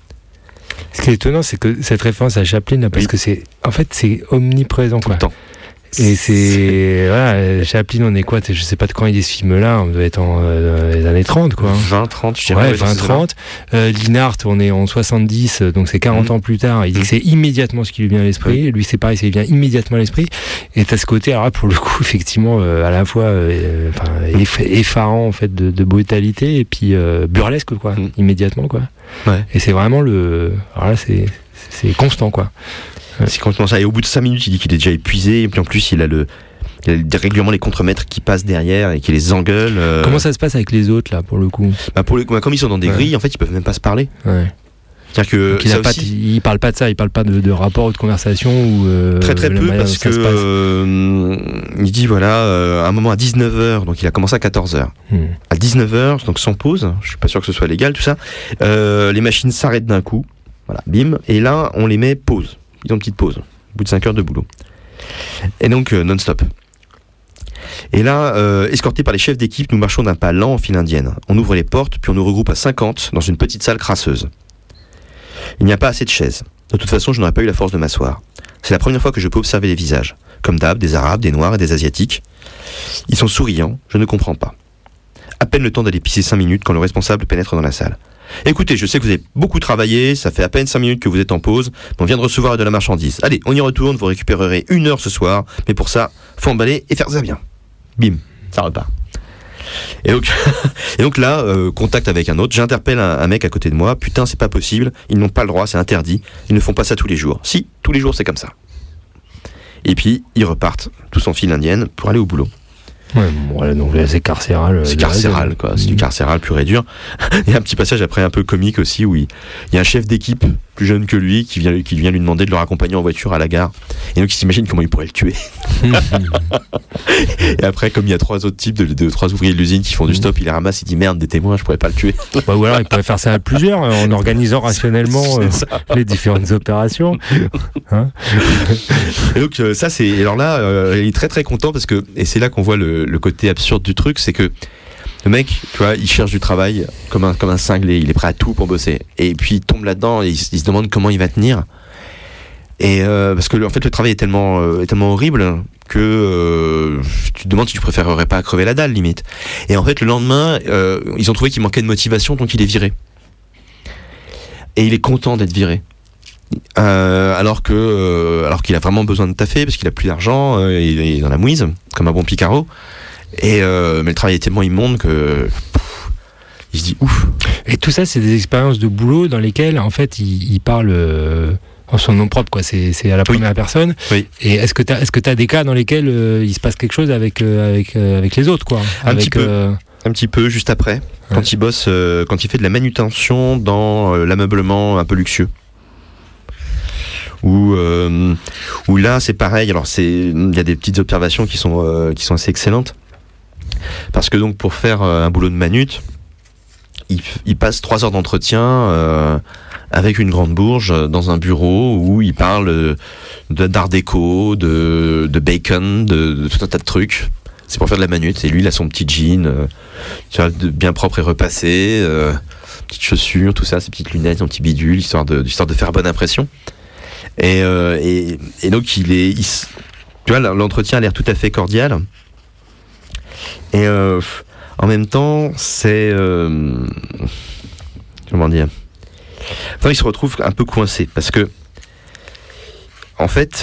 Ce qui est étonnant, c'est que cette référence à Chaplin, là, parce que c'est omniprésent, tout le temps. Et voilà, Chaplin, on est quoi, je sais pas de quand il est ce film-là, on doit être en les années 30, quoi. 20-30, je dirais. Ouais, 20-30. Linhart, on est en 70, donc c'est 40 ans plus tard. Il dit que c'est immédiatement ce qui lui vient à l'esprit. Lui, c'est pareil, ça lui vient immédiatement à l'esprit. Et t'as ce côté, alors là, pour le coup, effectivement, à la fois effarant, en fait, de brutalité, et puis burlesque, quoi, immédiatement, quoi. Ouais. Et c'est vraiment alors là, c'est constant, quoi. C'est complètement ça. Et au bout de 5 minutes, il dit qu'il est déjà épuisé. Et puis en plus, il a régulièrement les contremaîtres qui passent derrière et qui les engueulent. Comment ça se passe avec les autres, là, pour le coup ? Comme ils sont dans des grilles, en fait, ils peuvent même pas se parler. Ouais. C'est-à-dire que il parle pas de ça, il parle pas de rapport ou de conversation ou très peu parce que il dit voilà à un moment à 19h, donc il a commencé à 14h. À 19h, donc sans pause, je suis pas sûr que ce soit légal tout ça. Les machines s'arrêtent d'un coup. Voilà, bim, et là on les met pause. Ils ont une petite pause, au bout de 5 heures de boulot. Et donc, non-stop. Et là, escortés par les chefs d'équipe, nous marchons d'un pas lent en file indienne. On ouvre les portes, puis on nous regroupe à 50 dans une petite salle crasseuse. Il n'y a pas assez de chaises. De toute façon, je n'aurais pas eu la force de m'asseoir. C'est la première fois que je peux observer les visages. Comme d'hab, des Arabes, des Noirs et des Asiatiques. Ils sont souriants, je ne comprends pas. à peine le temps d'aller pisser 5 minutes quand le responsable pénètre dans la salle. Écoutez, je sais que vous avez beaucoup travaillé, ça fait à peine 5 minutes que vous êtes en pause, mais on vient de recevoir de la marchandise. Allez, on y retourne, vous récupérerez 1 heure ce soir, mais pour ça, faut emballer et faire ça bien. Bim, ça repart. Et donc là, contact avec un autre, j'interpelle un mec à côté de moi, putain, c'est pas possible, ils n'ont pas le droit, c'est interdit, ils ne font pas ça tous les jours. Si, tous les jours c'est comme ça. Et puis, ils repartent, tous en file indienne, pour aller au boulot. Ouais, bon, là, donc là, c'est carcéral. C'est carcéral, quoi. C'est du carcéral pur et dur. Il y a un petit passage après un peu comique aussi où il y a un chef d'équipe plus jeune que lui qui vient lui demander de le raccompagner en voiture à la gare. Et donc il s'imagine comment il pourrait le tuer. Et après, comme il y a 3 autres types de 3 ouvriers de l'usine qui font du stop, il les ramasse, il dit merde, des témoins, je pourrais pas le tuer. Bah, ou alors il pourrait faire ça à plusieurs en organisant rationnellement les différentes opérations. Hein. Et donc ça c'est. Alors là, il est très très content parce que, et c'est là qu'on voit le côté absurde du truc, c'est que le mec, tu vois, il cherche du travail comme un cinglé, il est prêt à tout pour bosser. Et puis il tombe là-dedans et il se demande comment il va tenir. Et parce que en fait le travail est tellement horrible que tu te demandes si tu préférerais pas crever la dalle limite. Et en fait le lendemain, ils ont trouvé qu'il manquait de motivation, donc il est viré. Et il est content d'être viré. Alors qu'il a vraiment besoin de taffer parce qu'il a plus d'argent, il est dans la mouise comme un bon picaro. Et mais le travail est tellement immonde que il se dit ouf. Et tout ça, c'est des expériences de boulot dans lesquelles en fait il parle en son nom propre, quoi. C'est à la première personne. Oui. Et est-ce que t'as des cas dans lesquels il se passe quelque chose avec les autres, quoi. Un petit peu juste après, quand il bosse, quand il fait de la manutention dans l'ameublement un peu luxueux. Où là c'est pareil. Alors il y a des petites observations qui sont assez excellentes. Parce que donc pour faire un boulot de manute, il passe 3 heures d'entretien avec une grande bourge dans un bureau où il parle d'art déco, de bacon, de tout un tas de trucs. C'est pour faire de la manute. Et lui, il a son petit jean, tu vois, bien propre et repassé, petites chaussures, tout ça, ses petites lunettes, son petit bidule, histoire de faire bonne impression. Et donc tu vois, l'entretien a l'air tout à fait cordial. Et en même temps, c'est comment dire. Enfin, il se retrouve un peu coincé parce que, en fait,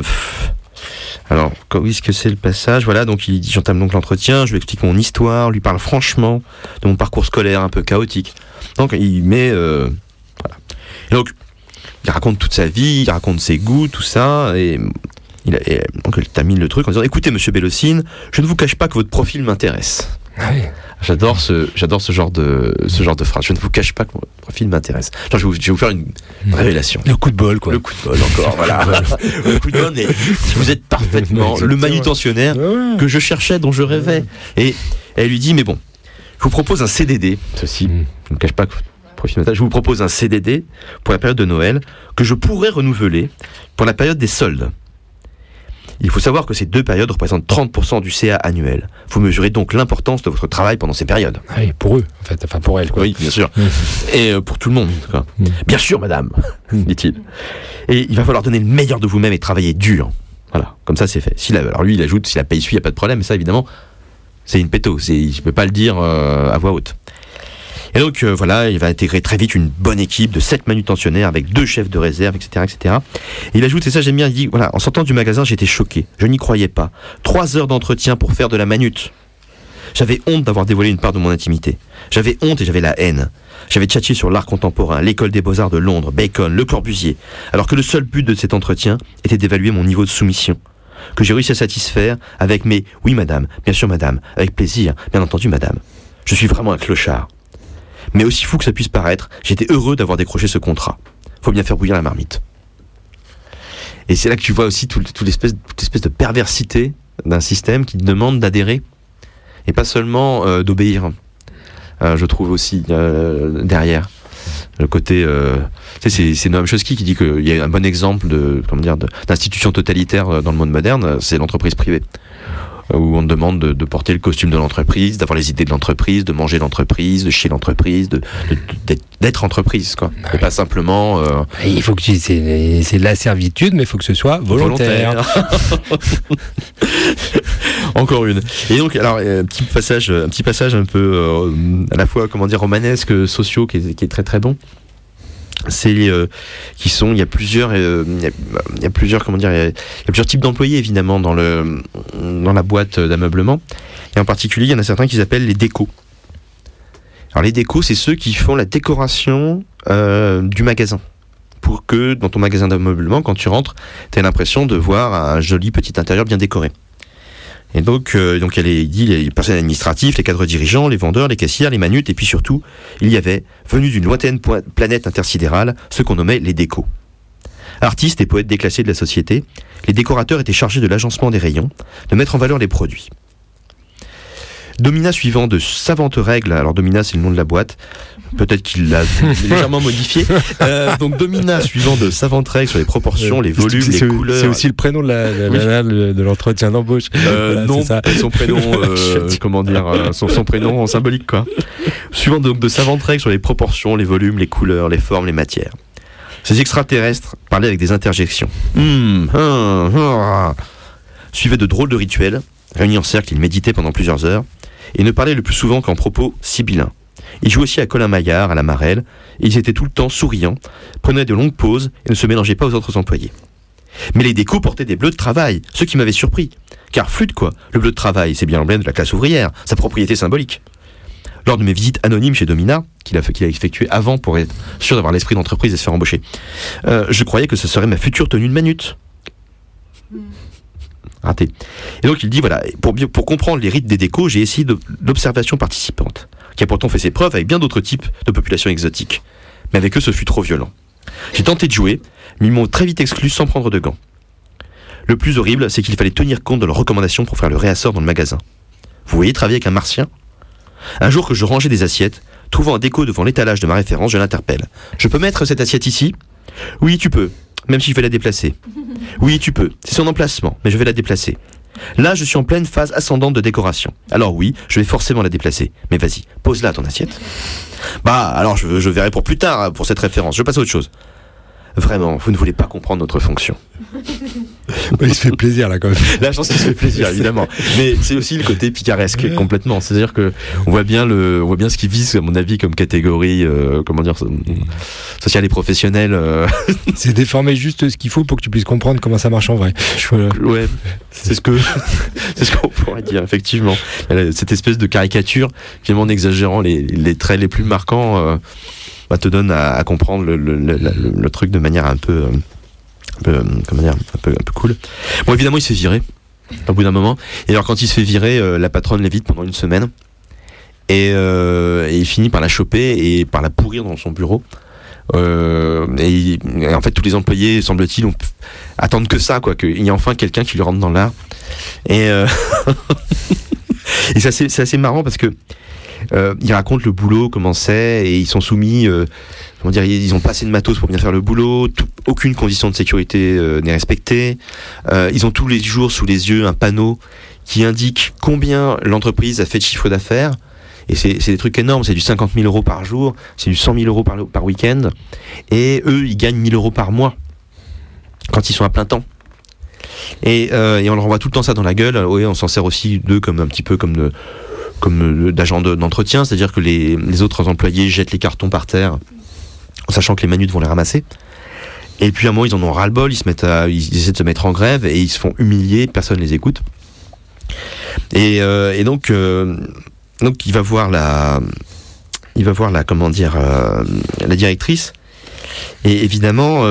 alors, où est-ce que c'est le passage ? Voilà, donc il dit, j'entame donc l'entretien, je lui explique mon histoire, lui parle franchement de mon parcours scolaire un peu chaotique. Donc il met, voilà. Et donc il raconte toute sa vie, il raconte ses goûts, tout ça, et donc il termine le truc en disant, écoutez, monsieur Bélocine, je ne vous cache pas que votre profil m'intéresse. Oui. J'adore ce genre de phrase. Je ne vous cache pas que mon profil m'intéresse. Genre, je vais vous faire une révélation. Le coup de bol, quoi. Le coup de bol, encore, voilà. Le coup de bol, mais vous êtes parfaitement le manutentionnaire que je cherchais, dont je rêvais. Et elle lui dit, mais bon, je vous propose un CDD. Ceci, je ne cache pas que je vous propose un CDD pour la période de Noël que je pourrais renouveler pour la période des soldes. Il faut savoir que ces 2 périodes représentent 30% du CA annuel. Vous mesurez donc l'importance de votre travail pendant ces périodes. Ah oui, pour eux, en fait, enfin pour elles, quoi. Oui, bien sûr. Et pour tout le monde, quoi. Bien sûr, madame, dit-il. Et il va falloir donner le meilleur de vous-même et travailler dur. Voilà, comme ça c'est fait. Alors lui, il ajoute, si la paye suit, il n'y a pas de problème, mais ça évidemment, c'est une péto. Je ne peux pas le dire à voix haute. Et donc voilà, il va intégrer très vite une bonne équipe de 7 manutentionnaires avec 2 chefs de réserve, etc., etc. Et il ajoute, et ça j'aime bien, il dit, voilà, en sortant du magasin, j'étais choqué, je n'y croyais pas. 3 heures d'entretien pour faire de la manute. J'avais honte d'avoir dévoilé une part de mon intimité. J'avais honte et j'avais la haine. J'avais tchatché sur l'art contemporain, l'école des beaux-arts de Londres, Bacon, Le Corbusier, alors que le seul but de cet entretien était d'évaluer mon niveau de soumission, que j'ai réussi à satisfaire avec mes « oui madame, bien sûr madame, avec plaisir, bien entendu madame ». Je suis vraiment un clochard. Mais aussi fou que ça puisse paraître, j'étais heureux d'avoir décroché ce contrat. Faut bien faire bouillir la marmite. Et c'est là que tu vois aussi toute l'espèce de perversité d'un système qui te demande d'adhérer et pas seulement d'obéir. Je trouve aussi derrière le côté. C'est Noam Chomsky qui dit qu'il y a un bon exemple d'institution totalitaire dans le monde moderne, c'est l'entreprise privée. Où on te demande de porter le costume de l'entreprise, d'avoir les idées de l'entreprise, de manger l'entreprise, de chier l'entreprise, d'être entreprise, quoi. Et pas simplement. Il faut que c'est de la servitude, mais il faut que ce soit volontaire. Encore une. Et donc, alors, un petit passage un peu à la fois, romanesque, sociaux, qui est très très bon. Il y a plusieurs types d'employés évidemment dans la boîte d'ameublement. Et en particulier, il y en a certains qui s'appellent les décos. Alors les décos, c'est ceux qui font la décoration du magasin. Pour que dans ton magasin d'ameublement, quand tu rentres, tu aies l'impression de voir un joli petit intérieur bien décoré. Et donc il dit les personnels administratifs, les cadres dirigeants, les vendeurs, les caissières, les manutes, et puis surtout, il y avait, venus d'une lointaine planète intersidérale, ceux qu'on nommait les décos. Artistes et poètes déclassés de la société, les décorateurs étaient chargés de l'agencement des rayons, de mettre en valeur les produits. Domina suivant de savantes règles, alors Domina c'est le nom de la boîte, peut-être qu'il l'a légèrement modifié, donc Domina suivant de savantes règles sur les proportions, les volumes, les couleurs. C'est aussi le prénom de l'entretien d'embauche. Voilà, non, son prénom, son prénom en symbolique quoi. Suivant donc de savantes règles sur les proportions, les volumes, les couleurs, les formes, les matières. Ces extraterrestres parlaient avec des interjections. Suivaient de drôles de rituels. Réunis en cercle, ils méditaient pendant plusieurs heures et ne parlaient le plus souvent qu'en propos sibyllins. Ils jouaient aussi à Colin Maillard, à la Marelle, et ils étaient tout le temps souriants, prenaient de longues pauses et ne se mélangeaient pas aux autres employés. Mais les décos portaient des bleus de travail, ce qui m'avait surpris. Car flûte quoi, le bleu de travail, c'est bien l'emblème de la classe ouvrière, sa propriété symbolique. Lors de mes visites anonymes chez Domina, qu'il a effectué avant pour être sûr d'avoir l'esprit d'entreprise et se faire embaucher, je croyais que ce serait ma future tenue de manute. Raté. Et donc il dit voilà, pour comprendre les rites des décos, j'ai essayé l'observation participante, qui a pourtant fait ses preuves avec bien d'autres types de populations exotiques. Mais avec eux, ce fut trop violent. J'ai tenté de jouer, mais ils m'ont très vite exclu sans prendre de gants. Le plus horrible, c'est qu'il fallait tenir compte de leurs recommandations pour faire le réassort dans le magasin. Vous voyez travailler avec un martien ? Un jour que je rangeais des assiettes, trouvant un déco devant l'étalage de ma référence, je l'interpelle. Je peux mettre cette assiette ici ? Oui, tu peux, même si je vais la déplacer. Oui, tu peux, c'est son emplacement, mais je vais la déplacer. Là, je suis en pleine phase ascendante de décoration. Alors oui, je vais forcément la déplacer. Mais vas-y, pose-la ton assiette. Bah, alors je verrai pour plus tard, pour cette référence. Je passe à autre chose. Vraiment, vous ne voulez pas comprendre notre fonction. Il se fait plaisir là quand même. Là, je pense qu'il se fait plaisir évidemment, mais c'est aussi le côté picaresque complètement. C'est-à-dire que on voit bien ce qui vise à mon avis comme catégorie, sociale et professionnelle. C'est déformer juste ce qu'il faut pour que tu puisses comprendre comment ça marche en vrai. Ouais, c'est ce qu'on pourrait dire effectivement. Cette espèce de caricature, finalement en exagérant les traits les plus marquants. Te donne à comprendre le truc de manière un peu cool. Bon, évidemment, il se fait virer au bout d'un moment. Et alors, quand il se fait virer, la patronne l'évite pendant une semaine. Et il finit par la choper et par la pourrir dans son bureau. Et en fait, tous les employés, semble-t-il, attendent que ça, quoi, qu'il y ait enfin quelqu'un qui lui rentre dans l'art. Et c'est assez marrant parce que ils racontent le boulot, comment c'est, et ils sont soumis, ils ont pas assez de matos pour bien faire le boulot, aucune condition de sécurité n'est respectée, ils ont tous les jours sous les yeux un panneau qui indique combien l'entreprise a fait de chiffre d'affaires, et c'est des trucs énormes, c'est du 50 000 euros par jour, c'est du 100 000 euros par week-end, et eux, ils gagnent 1 000 euros par mois, quand ils sont à plein temps. Et on leur envoie tout le temps ça dans la gueule, ouais, on s'en sert aussi d'eux comme un petit peu comme d'agents d'entretien, c'est-à-dire que les autres employés jettent les cartons par terre, en sachant que les manutes vont les ramasser. Et puis à un moment, ils en ont ras-le-bol, ils essaient de se mettre en grève et ils se font humilier, personne les écoute. Et donc il va voir la directrice. Et évidemment,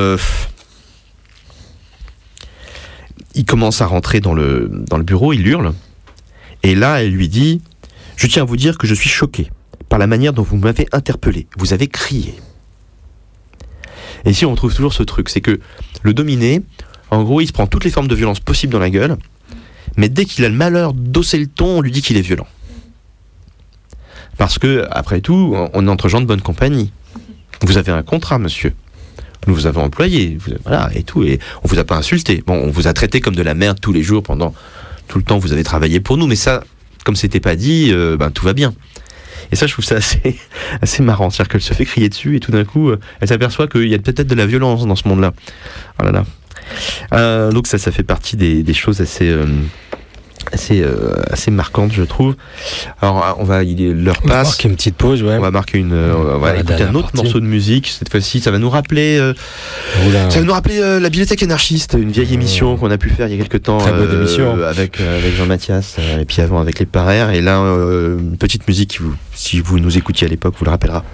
il commence à rentrer dans le bureau, il hurle. Et là, elle lui dit: je tiens à vous dire que je suis choqué par la manière dont vous m'avez interpellé. Vous avez crié. Et ici, on retrouve toujours ce truc, c'est que le dominé, en gros, il se prend toutes les formes de violence possibles dans la gueule, mais dès qu'il a le malheur d'hausser le ton, on lui dit qu'il est violent. Parce que, après tout, on est entre gens de bonne compagnie. Vous avez un contrat, monsieur. Nous vous avons employé, voilà, et tout, et on vous a pas insulté. Bon, on vous a traité comme de la merde tous les jours pendant tout le temps vous avez travaillé pour nous, mais ça, comme c'était pas dit, tout va bien. Et ça, je trouve ça assez marrant. C'est-à-dire qu'elle se fait crier dessus et tout d'un coup, elle s'aperçoit qu'il y a peut-être de la violence dans ce monde-là. Oh là là. Donc ça fait partie des choses assez assez marquante, je trouve. Alors, l'heure passe. On va marquer une petite pause, ouais. On va marquer on va écouter un autre morceau de musique. Cette fois-ci, ça va nous rappeler, la Bibliothèque anarchiste, une vieille émission qu'on a pu faire il y a quelques temps. Très bonne émission. Avec Jean Mathias, et puis avant avec les Parères. Et là, une petite musique qui si vous nous écoutiez à l'époque, vous le rappellera.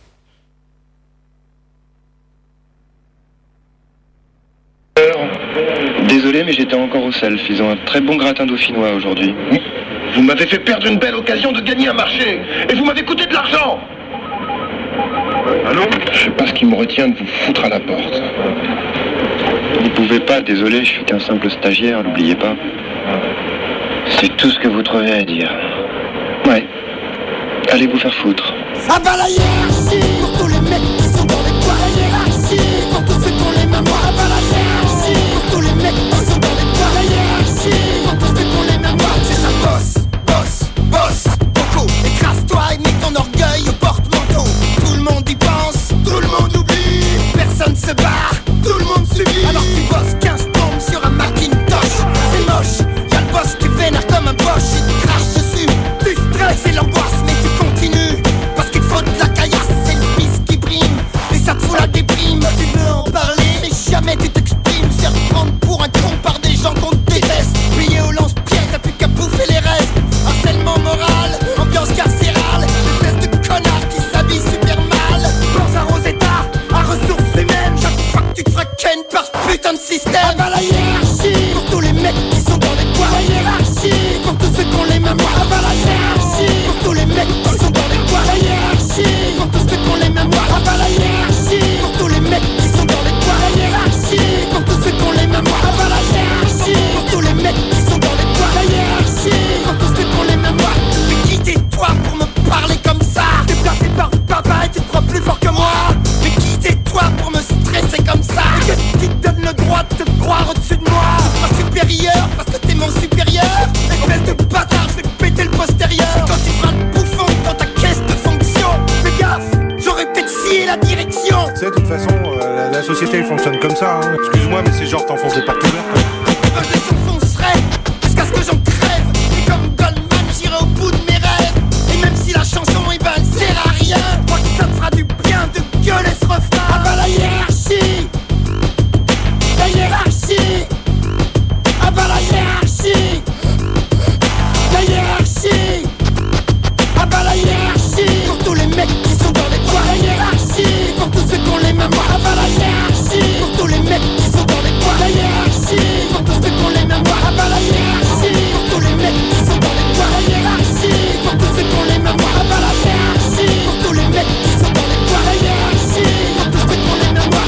Désolé, mais j'étais encore au self. Ils ont un très bon gratin dauphinois aujourd'hui. Vous m'avez fait perdre une belle occasion de gagner un marché. Et vous m'avez coûté de l'argent. Allô ? Je sais pas ce qui me retient de vous foutre à la porte. Vous pouvez pas, désolé, je suis qu'un simple stagiaire, n'oubliez pas. C'est tout ce que vous trouvez à dire. Ouais. Allez vous faire foutre. Ah bah la hiérarchie, pour tous les mecs qui sont dans les bois. La hiérarchie, pour tous ceux qui ont les mains noires. Ah bah la hiérarchie, pour tous les mecs qui sont dans les bois. La hiérarchie, pour tous ceux qui ont les mains noires. C'est ça, boss, Coco, écrase-toi et mets ton orgueil au porte-manteau. Tout le monde y pense, tout le monde oublie. Personne se barre, tout le monde subit. Alors tu bosses 15 tombes sur un Macintosh. C'est moche, y'a le boss qui vénère comme un Bosch. Il te crache dessus, tu stresses et l'angoisse. Mais tu continues, parce qu'il faut de la caillasse. C'est le fils qui brime, et ça te fout la déprime. Tu veux en parler, mais jamais tu t'exprimes. Se faire prendre pour un con par des gens qu'on déteste. Plié au lance-pierre, t'as plus qu'à bouffer les restes. Harcèlement moral, ambiance carcérale. Espèce de connard qui s'habille super mal. Dans un Rosetta, à ressources humaines. Chaque fois que tu te feras ken par ce putain de système. Ah bah la hiérarchie, pour tous les mecs qui sont dans les bois. La hiérarchie, pour tous ceux qui ont les mains noires. Ah bah la hiérarchie, pour tous les mecs qui sont dans les bois. La hiérarchie, pour tous ceux qui ont les mains noires. Ah bah la hiérarchie, pour tous les mecs qui sont dans les bois. La hiérarchie, pour tous ceux qui ont les mains noires. Ah bah la hiérarchie, pour tous les mecs qui sont dans les bois. La hiérarchie, pour tous ceux qui ont les mains noires. Mais qui t'es toi pour me parler comme ça? T'es placé par papa et tu te crois plus fort que moi. Mais qui t'es toi pour me stresser comme ça? Et qu'est-ce qui te donne le droit de te croire au-dessus de moi? Tu seras supérieur parce que t'es mon supérieur. Espèce de bâtard, je vais péter le postérieur. Quand tu feras le bouffon dans ta caisse de fonction, fais gaffe, j'aurais peut-être scié la direction. Tu sais, de toute façon, la société elle fonctionne comme ça, hein. Excuse-moi, mais c'est genre t'enfonces des portes ouvertes. Je les enfoncerai jusqu'à ce que j'en crève. Et comme Goldman, j'irai au bout de mes rêves. Et même si la chanson, eh ben, elle sert à rien, je crois que ça te fera du bien de gueuler ce refrain. Ah bah la hiérarchie, la hiérarchie. Ah bah la hiérarchie, la hiérarchie. Ah bah la hiérarchie, pour tous les mecs qui sont dans les bois. La hiérarchie, pour tous ceux qui ont les mains noires. Ah bah la hiérarchie, pour tous les mecs qui sont dans les bois. La hiérarchie, pour tous ceux qui ont les mains noires. Ah bah la hiérarchie, pour tous les mecs qui sont dans les bois. La hiérarchie, pour tous ceux qui ont les mains noires. Ah bah la hiérarchie, pour tous les mecs qui sont dans les bois. La hiérarchie, pour tous ceux qui ont les mains noires.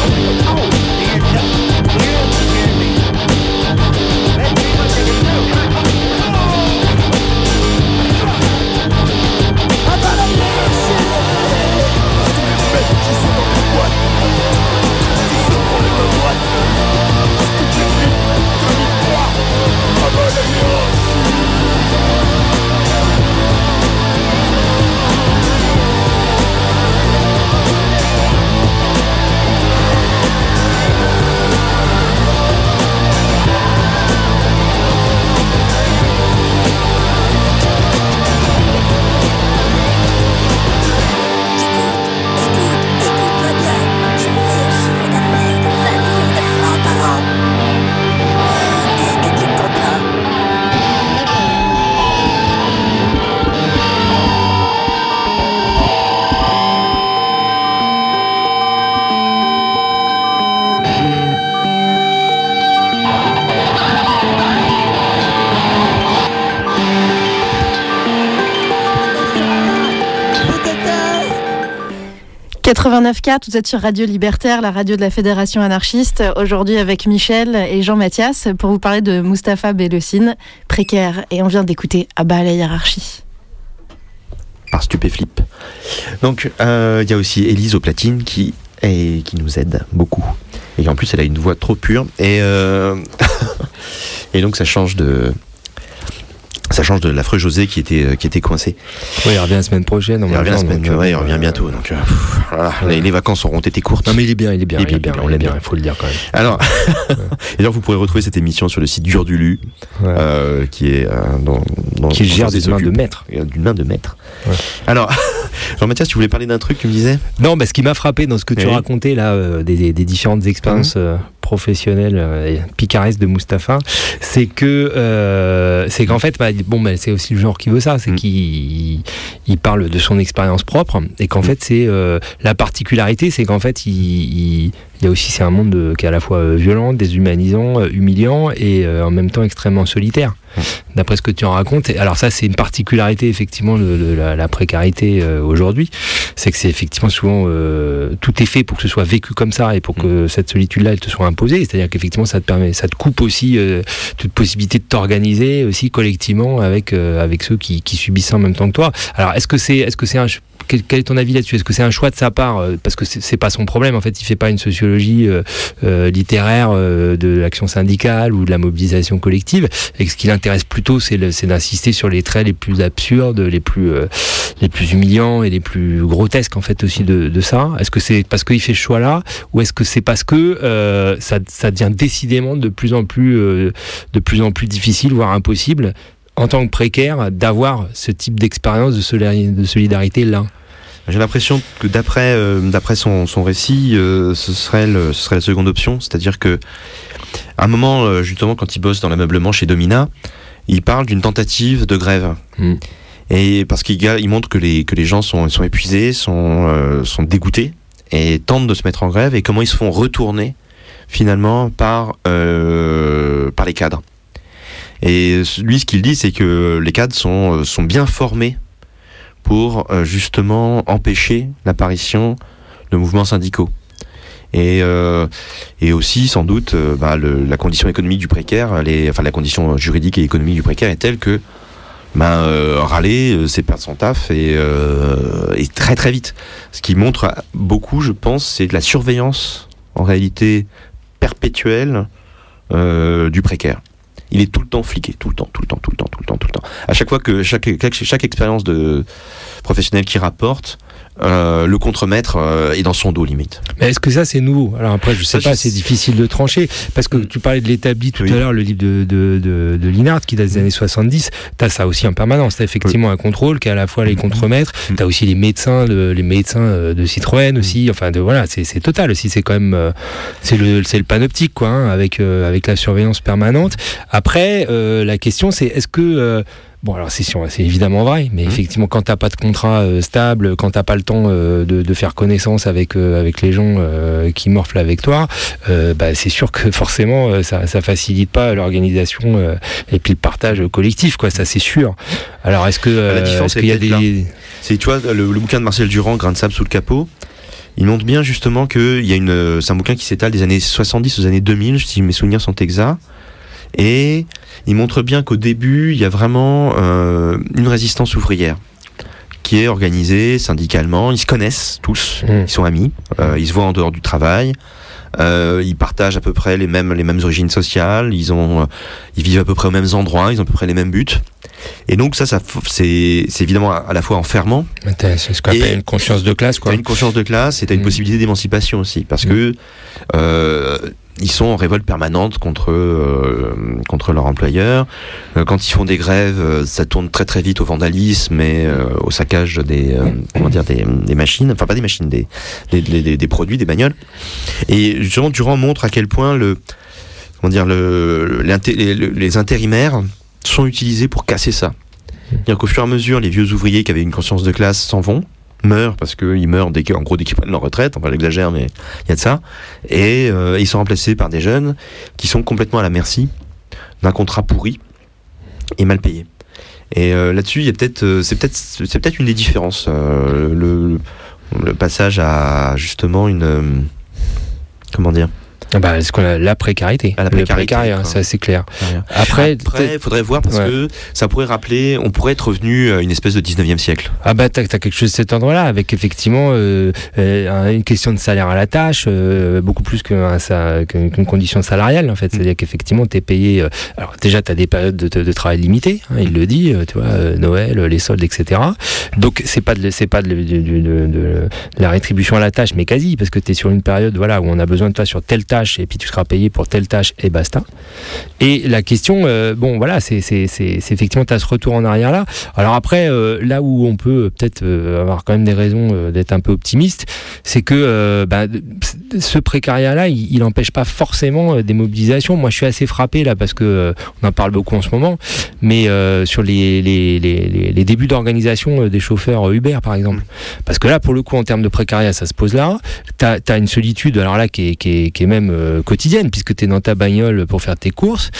« 89.4, vous êtes sur Radio Libertaire, la radio de la Fédération anarchiste. Aujourd'hui avec Michel et Jean Mathias pour vous parler de Mustapha Bellocine, précaire. Et on vient d'écouter « Ah bah la hiérarchie ». Par Stupéflip. Donc, il y a aussi Élise aux platines qui nous aide beaucoup. Et en plus, elle a une voix trop pure. Et donc, ça change de Ça change de l'affreux José qui était coincé. Oui, il revient la semaine prochaine. Il revient bientôt. Donc voilà, les vacances auront été courtes. Non mais il est bien, on l'aime bien, il faut le dire quand même. Alors, d'ailleurs vous pourrez retrouver cette émission sur le site du Hurdulu, qui est qui gère d'une main de maître. D'une main de maître. Ouais. Alors, Jean-Mathias, tu voulais parler d'un truc que tu me disais ? Non, ce qui m'a frappé dans ce que tu racontais là, des différentes expériences professionnelles et picaresques de Mustapha, c'est qu'en fait, c'est aussi le genre qui veut ça, c'est qu'il parle de son expérience propre et qu'en fait, c'est la particularité, c'est qu'en fait, il y a aussi, c'est un monde qui est à la fois violent, déshumanisant, humiliant et en même temps extrêmement solitaire. D'après ce que tu en racontes. Alors ça, c'est une particularité effectivement de la précarité aujourd'hui, c'est que c'est effectivement souvent tout est fait pour que ce soit vécu comme ça et pour que cette solitude-là elle te soit imposée. C'est-à-dire qu'effectivement ça te coupe aussi toute possibilité de t'organiser aussi collectivement avec ceux qui subissent ça en même temps que toi. Alors est-ce que c'est quel est ton avis là-dessus ? Est-ce que c'est un choix de sa part ? Parce que c'est pas son problème, en fait, il fait pas une sociologie littéraire de l'action syndicale ou de la mobilisation collective, et ce qui l'intéresse plutôt, c'est d'insister sur les traits les plus absurdes, les plus humiliants et les plus grotesques, en fait, aussi de ça. Est-ce que c'est parce qu'il fait ce choix-là, ou est-ce que c'est parce que ça devient décidément de plus en plus difficile, voire impossible, en tant que précaire, d'avoir ce type d'expérience de solidarité-là ? J'ai l'impression que d'après son récit, ce serait la seconde option, c'est-à-dire que à un moment, justement, quand il bosse dans l'ameublement chez Domina, il parle d'une tentative de grève. Et parce qu'il montre que les gens sont épuisés, sont dégoûtés et tentent de se mettre en grève, et comment ils se font retourner finalement par les cadres. Et lui, ce qu'il dit, c'est que les cadres sont bien formés pour justement empêcher l'apparition de mouvements syndicaux. Et aussi, sans doute, la condition économique du précaire, la condition juridique et économique du précaire est telle que râler, c'est perdre son taf et très très vite. Ce qui montre beaucoup, je pense, c'est de la surveillance, en réalité, perpétuelle du précaire. Il est tout le temps fliqué, tout le temps. À chaque fois que chaque expérience de professionnel qui rapporte, le contremaître est dans son dos limite. Mais est-ce que ça c'est nouveau ? Alors après je sais pas, c'est difficile de trancher, parce que tu parlais de l'établi tout à l'heure, le livre de Linhart qui date des années 70, t'as ça aussi en permanence, t'as effectivement un contrôle qui est à la fois les contremaîtres, t'as aussi les médecins de Citroën aussi, voilà, c'est total aussi, c'est quand même c'est le panoptique quoi, avec la surveillance permanente. Après la question c'est est-ce que bon, alors c'est évidemment vrai, mais effectivement, quand t'as pas de contrat stable, quand t'as pas le temps de faire connaissance avec les gens qui morflent avec toi, c'est sûr que forcément ça facilite pas l'organisation et puis le partage collectif, quoi. Ça c'est sûr. Alors est-ce que la différence, qu'il y a des... C'est, tu vois, le bouquin de Marcel Durand, Grain de sable sous le capot. Il montre bien justement que c'est un bouquin qui s'étale des années 70 aux années 2000, si mes souvenirs sont exacts. Et il montre bien qu'au début, il y a vraiment une résistance ouvrière qui est organisée syndicalement. Ils se connaissent tous, ils sont amis, ils se voient en dehors du travail, ils partagent à peu près les mêmes origines sociales, ils vivent à peu près aux mêmes endroits, ils ont à peu près les mêmes buts. Et donc ça c'est évidemment à la fois enfermant. C'est ce qu'on appelle une conscience de classe, quoi. T'as une conscience de classe et t'as une possibilité d'émancipation aussi, parce que ils sont en révolte permanente contre leur employeur. Quand ils font des grèves, ça tourne très très vite au vandalisme et au saccage des machines, enfin pas des machines, des produits, des bagnoles. Et justement, Durand montre à quel point les intérimaires sont utilisés pour casser ça. C'est-à-dire qu'au fur et à mesure, les vieux ouvriers qui avaient une conscience de classe s'en vont, meurent parce qu'ils meurent dès qu'ils prennent leur retraite, enfin j'exagère mais il y a de ça, et ils sont remplacés par des jeunes qui sont complètement à la merci d'un contrat pourri et mal payé. Et là-dessus, c'est peut-être une des différences, le passage à justement une Ce qu'on a, la précarité. La précarité, c'est assez clair. Après, il faudrait voir parce que ça pourrait rappeler, on pourrait être revenu à une espèce de 19e siècle. T'as quelque chose de cet endroit-là, avec effectivement une question de salaire à la tâche, beaucoup plus qu'une condition salariale, en fait. C'est-à-dire qu'effectivement, t'es payé. Alors, déjà, t'as des périodes de travail limitées, hein, il le dit, tu vois, Noël, les soldes, etc. Donc, c'est pas de la rétribution à la tâche, mais quasi, parce que t'es sur une période, où on a besoin de toi sur telle tâche, et puis tu seras payé pour telle tâche, et basta. Et la question, c'est effectivement, tu as ce retour en arrière là. Alors après, là où on peut peut-être avoir quand même des raisons d'être un peu optimiste, c'est que ce précariat-là, il n'empêche pas forcément des mobilisations. Moi, je suis assez frappé là, parce que on en parle beaucoup en ce moment, mais sur les débuts d'organisation des chauffeurs Uber, par exemple. Parce que là, pour le coup, en termes de précariat, ça se pose là. T'as une solitude, alors là, qui est même quotidienne, puisque tu es dans ta bagnole pour faire tes courses.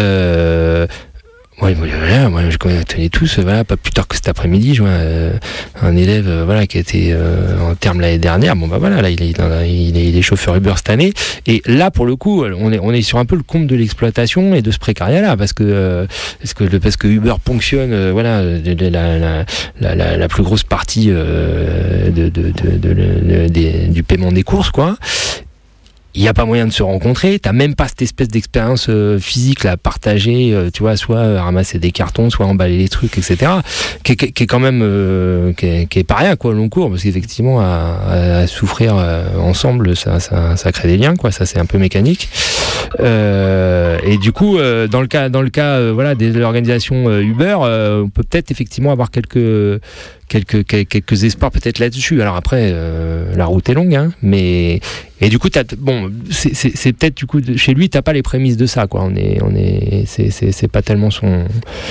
Moi, je connais tous, pas plus tard que cet après-midi, je vois un élève qui a été en terme l'année dernière. Là, il est chauffeur Uber cette année. Et là, pour le coup, on est sur un peu le comble de l'exploitation et de ce précariat-là, parce que Uber ponctionne la plus grosse partie du paiement des courses, quoi. Il n'y a pas moyen de se rencontrer, t'as même pas cette espèce d'expérience physique là, partagée, tu vois, soit ramasser des cartons, soit emballer les trucs, etc. Qui est quand même qui est pas rien, quoi, au long cours, parce qu'effectivement à souffrir ensemble, ça crée des liens, quoi, ça c'est un peu mécanique. Et du coup, dans le cas de l'organisation Uber, on peut peut-être effectivement avoir quelques espoirs peut-être là-dessus. Alors après, la route est longue, hein, mais et du coup c'est peut-être du coup chez lui t'as pas les prémices de ça, quoi. C'est pas tellement son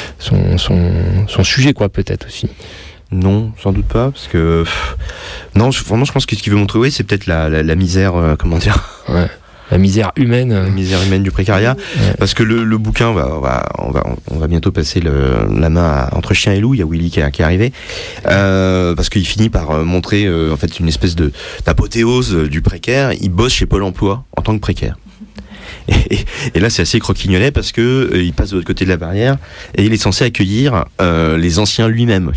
sujet, quoi, peut-être aussi. Non, sans doute pas, parce que non, je pense que ce qu'il veut montrer, c'est peut-être la misère, comment dire. Ouais. La misère humaine. La misère humaine du précariat. Ouais. Parce que le bouquin, on va bientôt passer la main entre chien et loup. Il y a Willy qui est arrivé. Parce qu'il finit par montrer, en fait, une espèce d'apothéose du précaire. Il bosse chez Pôle emploi en tant que précaire. Et là, c'est assez croquignolais parce que il passe de l'autre côté de la barrière et il est censé accueillir les anciens lui-même.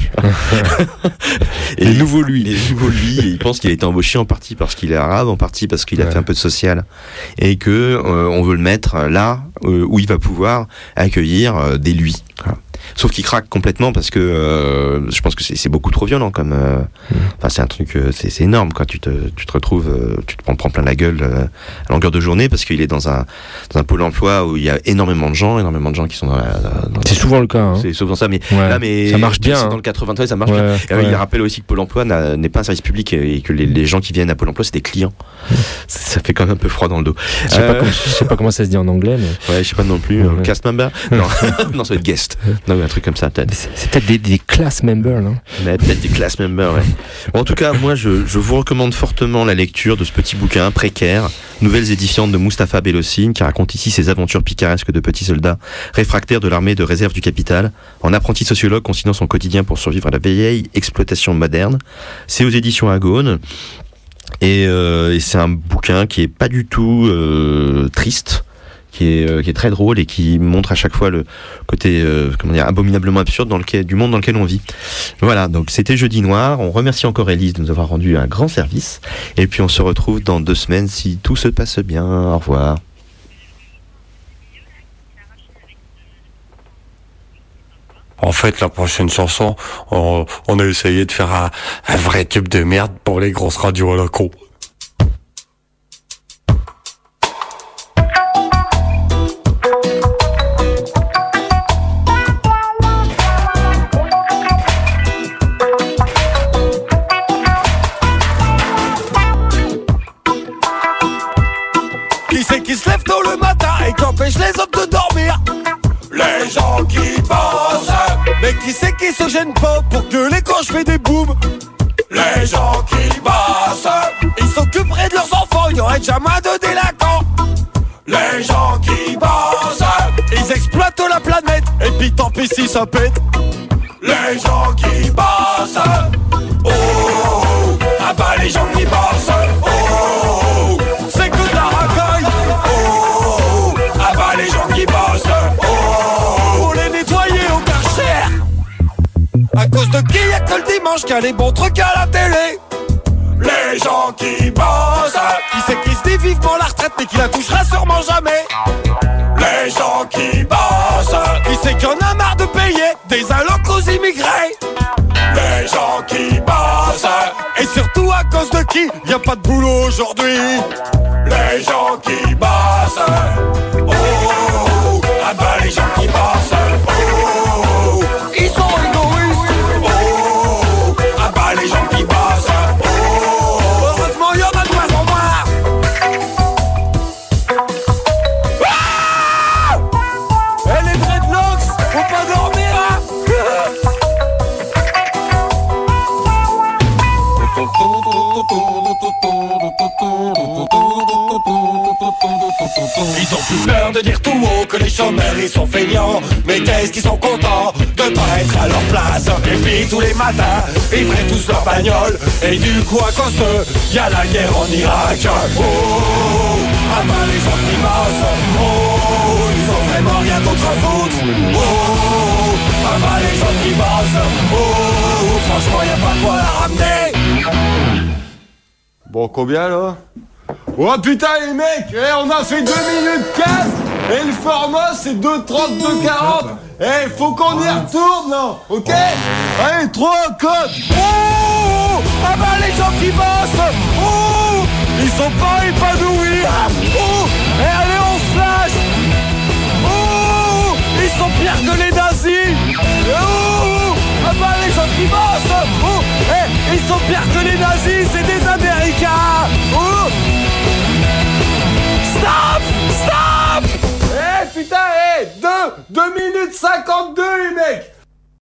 Et les nouveaux lui. Et il pense qu'il a été embauché en partie parce qu'il est arabe, en partie parce qu'il a fait un peu de social, et que on veut le mettre là où il va pouvoir accueillir des lui. Sauf qu'il craque complètement parce que je pense que c'est beaucoup trop violent comme. Enfin, c'est un truc, c'est énorme, quoi. Tu te retrouves, tu te prends plein la gueule à longueur de journée parce qu'il est dans un pôle emploi où il y a énormément de gens qui sont dans c'est souvent le cas. Hein. C'est souvent ça, mais ça marche bien. Dans le 93, ça marche bien. Et il rappelle aussi que Pôle emploi n'est pas un service public et que les gens qui viennent à Pôle emploi, c'est des clients. Ça fait quand même un peu froid dans le dos. Je sais pas comment ça se dit en anglais, mais. Ouais, je sais pas non plus. Cast member. Non, ça va être guest. Non, un truc comme ça, peut-être. C'est peut-être des class members, non? Mais peut-être des class members, ouais. Bon, en tout cas, moi, je vous recommande fortement la lecture de ce petit bouquin, Précaire, nouvelles édifiantes de Mustapha Bellossine, qui raconte ici ses aventures picaresques de petit soldat réfractaire de l'armée de réserve du capital, en apprenti sociologue consignant son quotidien pour survivre à la vieille exploitation moderne. C'est aux éditions Agone. Et c'est un bouquin qui est pas du tout triste, qui est très drôle et qui montre à chaque fois le côté abominablement absurde du monde dans lequel on vit. Voilà, donc c'était Jeudi Noir. On remercie encore Élise de nous avoir rendu un grand service. Et puis on se retrouve dans 2 semaines si tout se passe bien. Au revoir. En fait, la prochaine chanson, on a essayé de faire un vrai tube de merde pour les grosses radios locaux. Qui se lève tôt le matin et qui empêche les autres de dormir? Les gens qui bossent. Mais qui c'est qui se gêne pas pour gueuler quand je fais des booms? Les gens qui bossent. Ils s'occuperaient de leurs enfants, il y aurait jamais de délinquants. Les gens qui bossent. Ils exploitent la planète et puis tant pis si ça pète. Les gens qui bossent. Oh, ah bah les gens qui bossent. Oh, c'est que de la racaille. mangent qu'à les bons trucs à la télé. Les gens qui bossent, qui sait qui se dit vivement la retraite mais qui la touchera sûrement jamais. Les gens qui bossent, qui sait qu'il y en a marre de payer des allocs aux immigrés. Les gens qui bossent, et surtout à cause de qui y a pas de boulot aujourd'hui. Les gens qui bossent, oh, ah bah les gens qui bossent, oh, ils sont égoïstes, oh, ah bah les gens qui bossent, oh, heureusement y en a de moins en moins. Ah, et les dreadlocks, faut pas dormir, hein. Ils ont plus peur de dire tout haut que les chômeurs ils sont feignants. Mais qu'est-ce qu'ils sont contents de pas être à leur place. Et puis tous les matins ils prennent tous leur bagnole. Et du coup à cause d'eux y'a la guerre en Irak. Oh, ah bah les gens qui bossent, oh, ils ont vraiment rien d'autre à foutre. Oh, ah bah les gens qui bossent, oh, franchement y'a pas quoi la ramener. Bon, combien là? Oh putain les mecs, on a fait 2 minutes 4 et le format c'est 2:32:40. Faut qu'on y retourne non? Ok. Allez, 3 codes. Oh, ah bah les gens qui bossent, oh, ils sont pas épanouis. Oh, et allez on se lâche. Oh, ils sont pires que les nazis. Oh, ah bah les gens qui bossent, oh, ils sont pires que les nazis, c'est des Américains. Oh, stop, stop. Putain, 2 minutes 52 les mecs.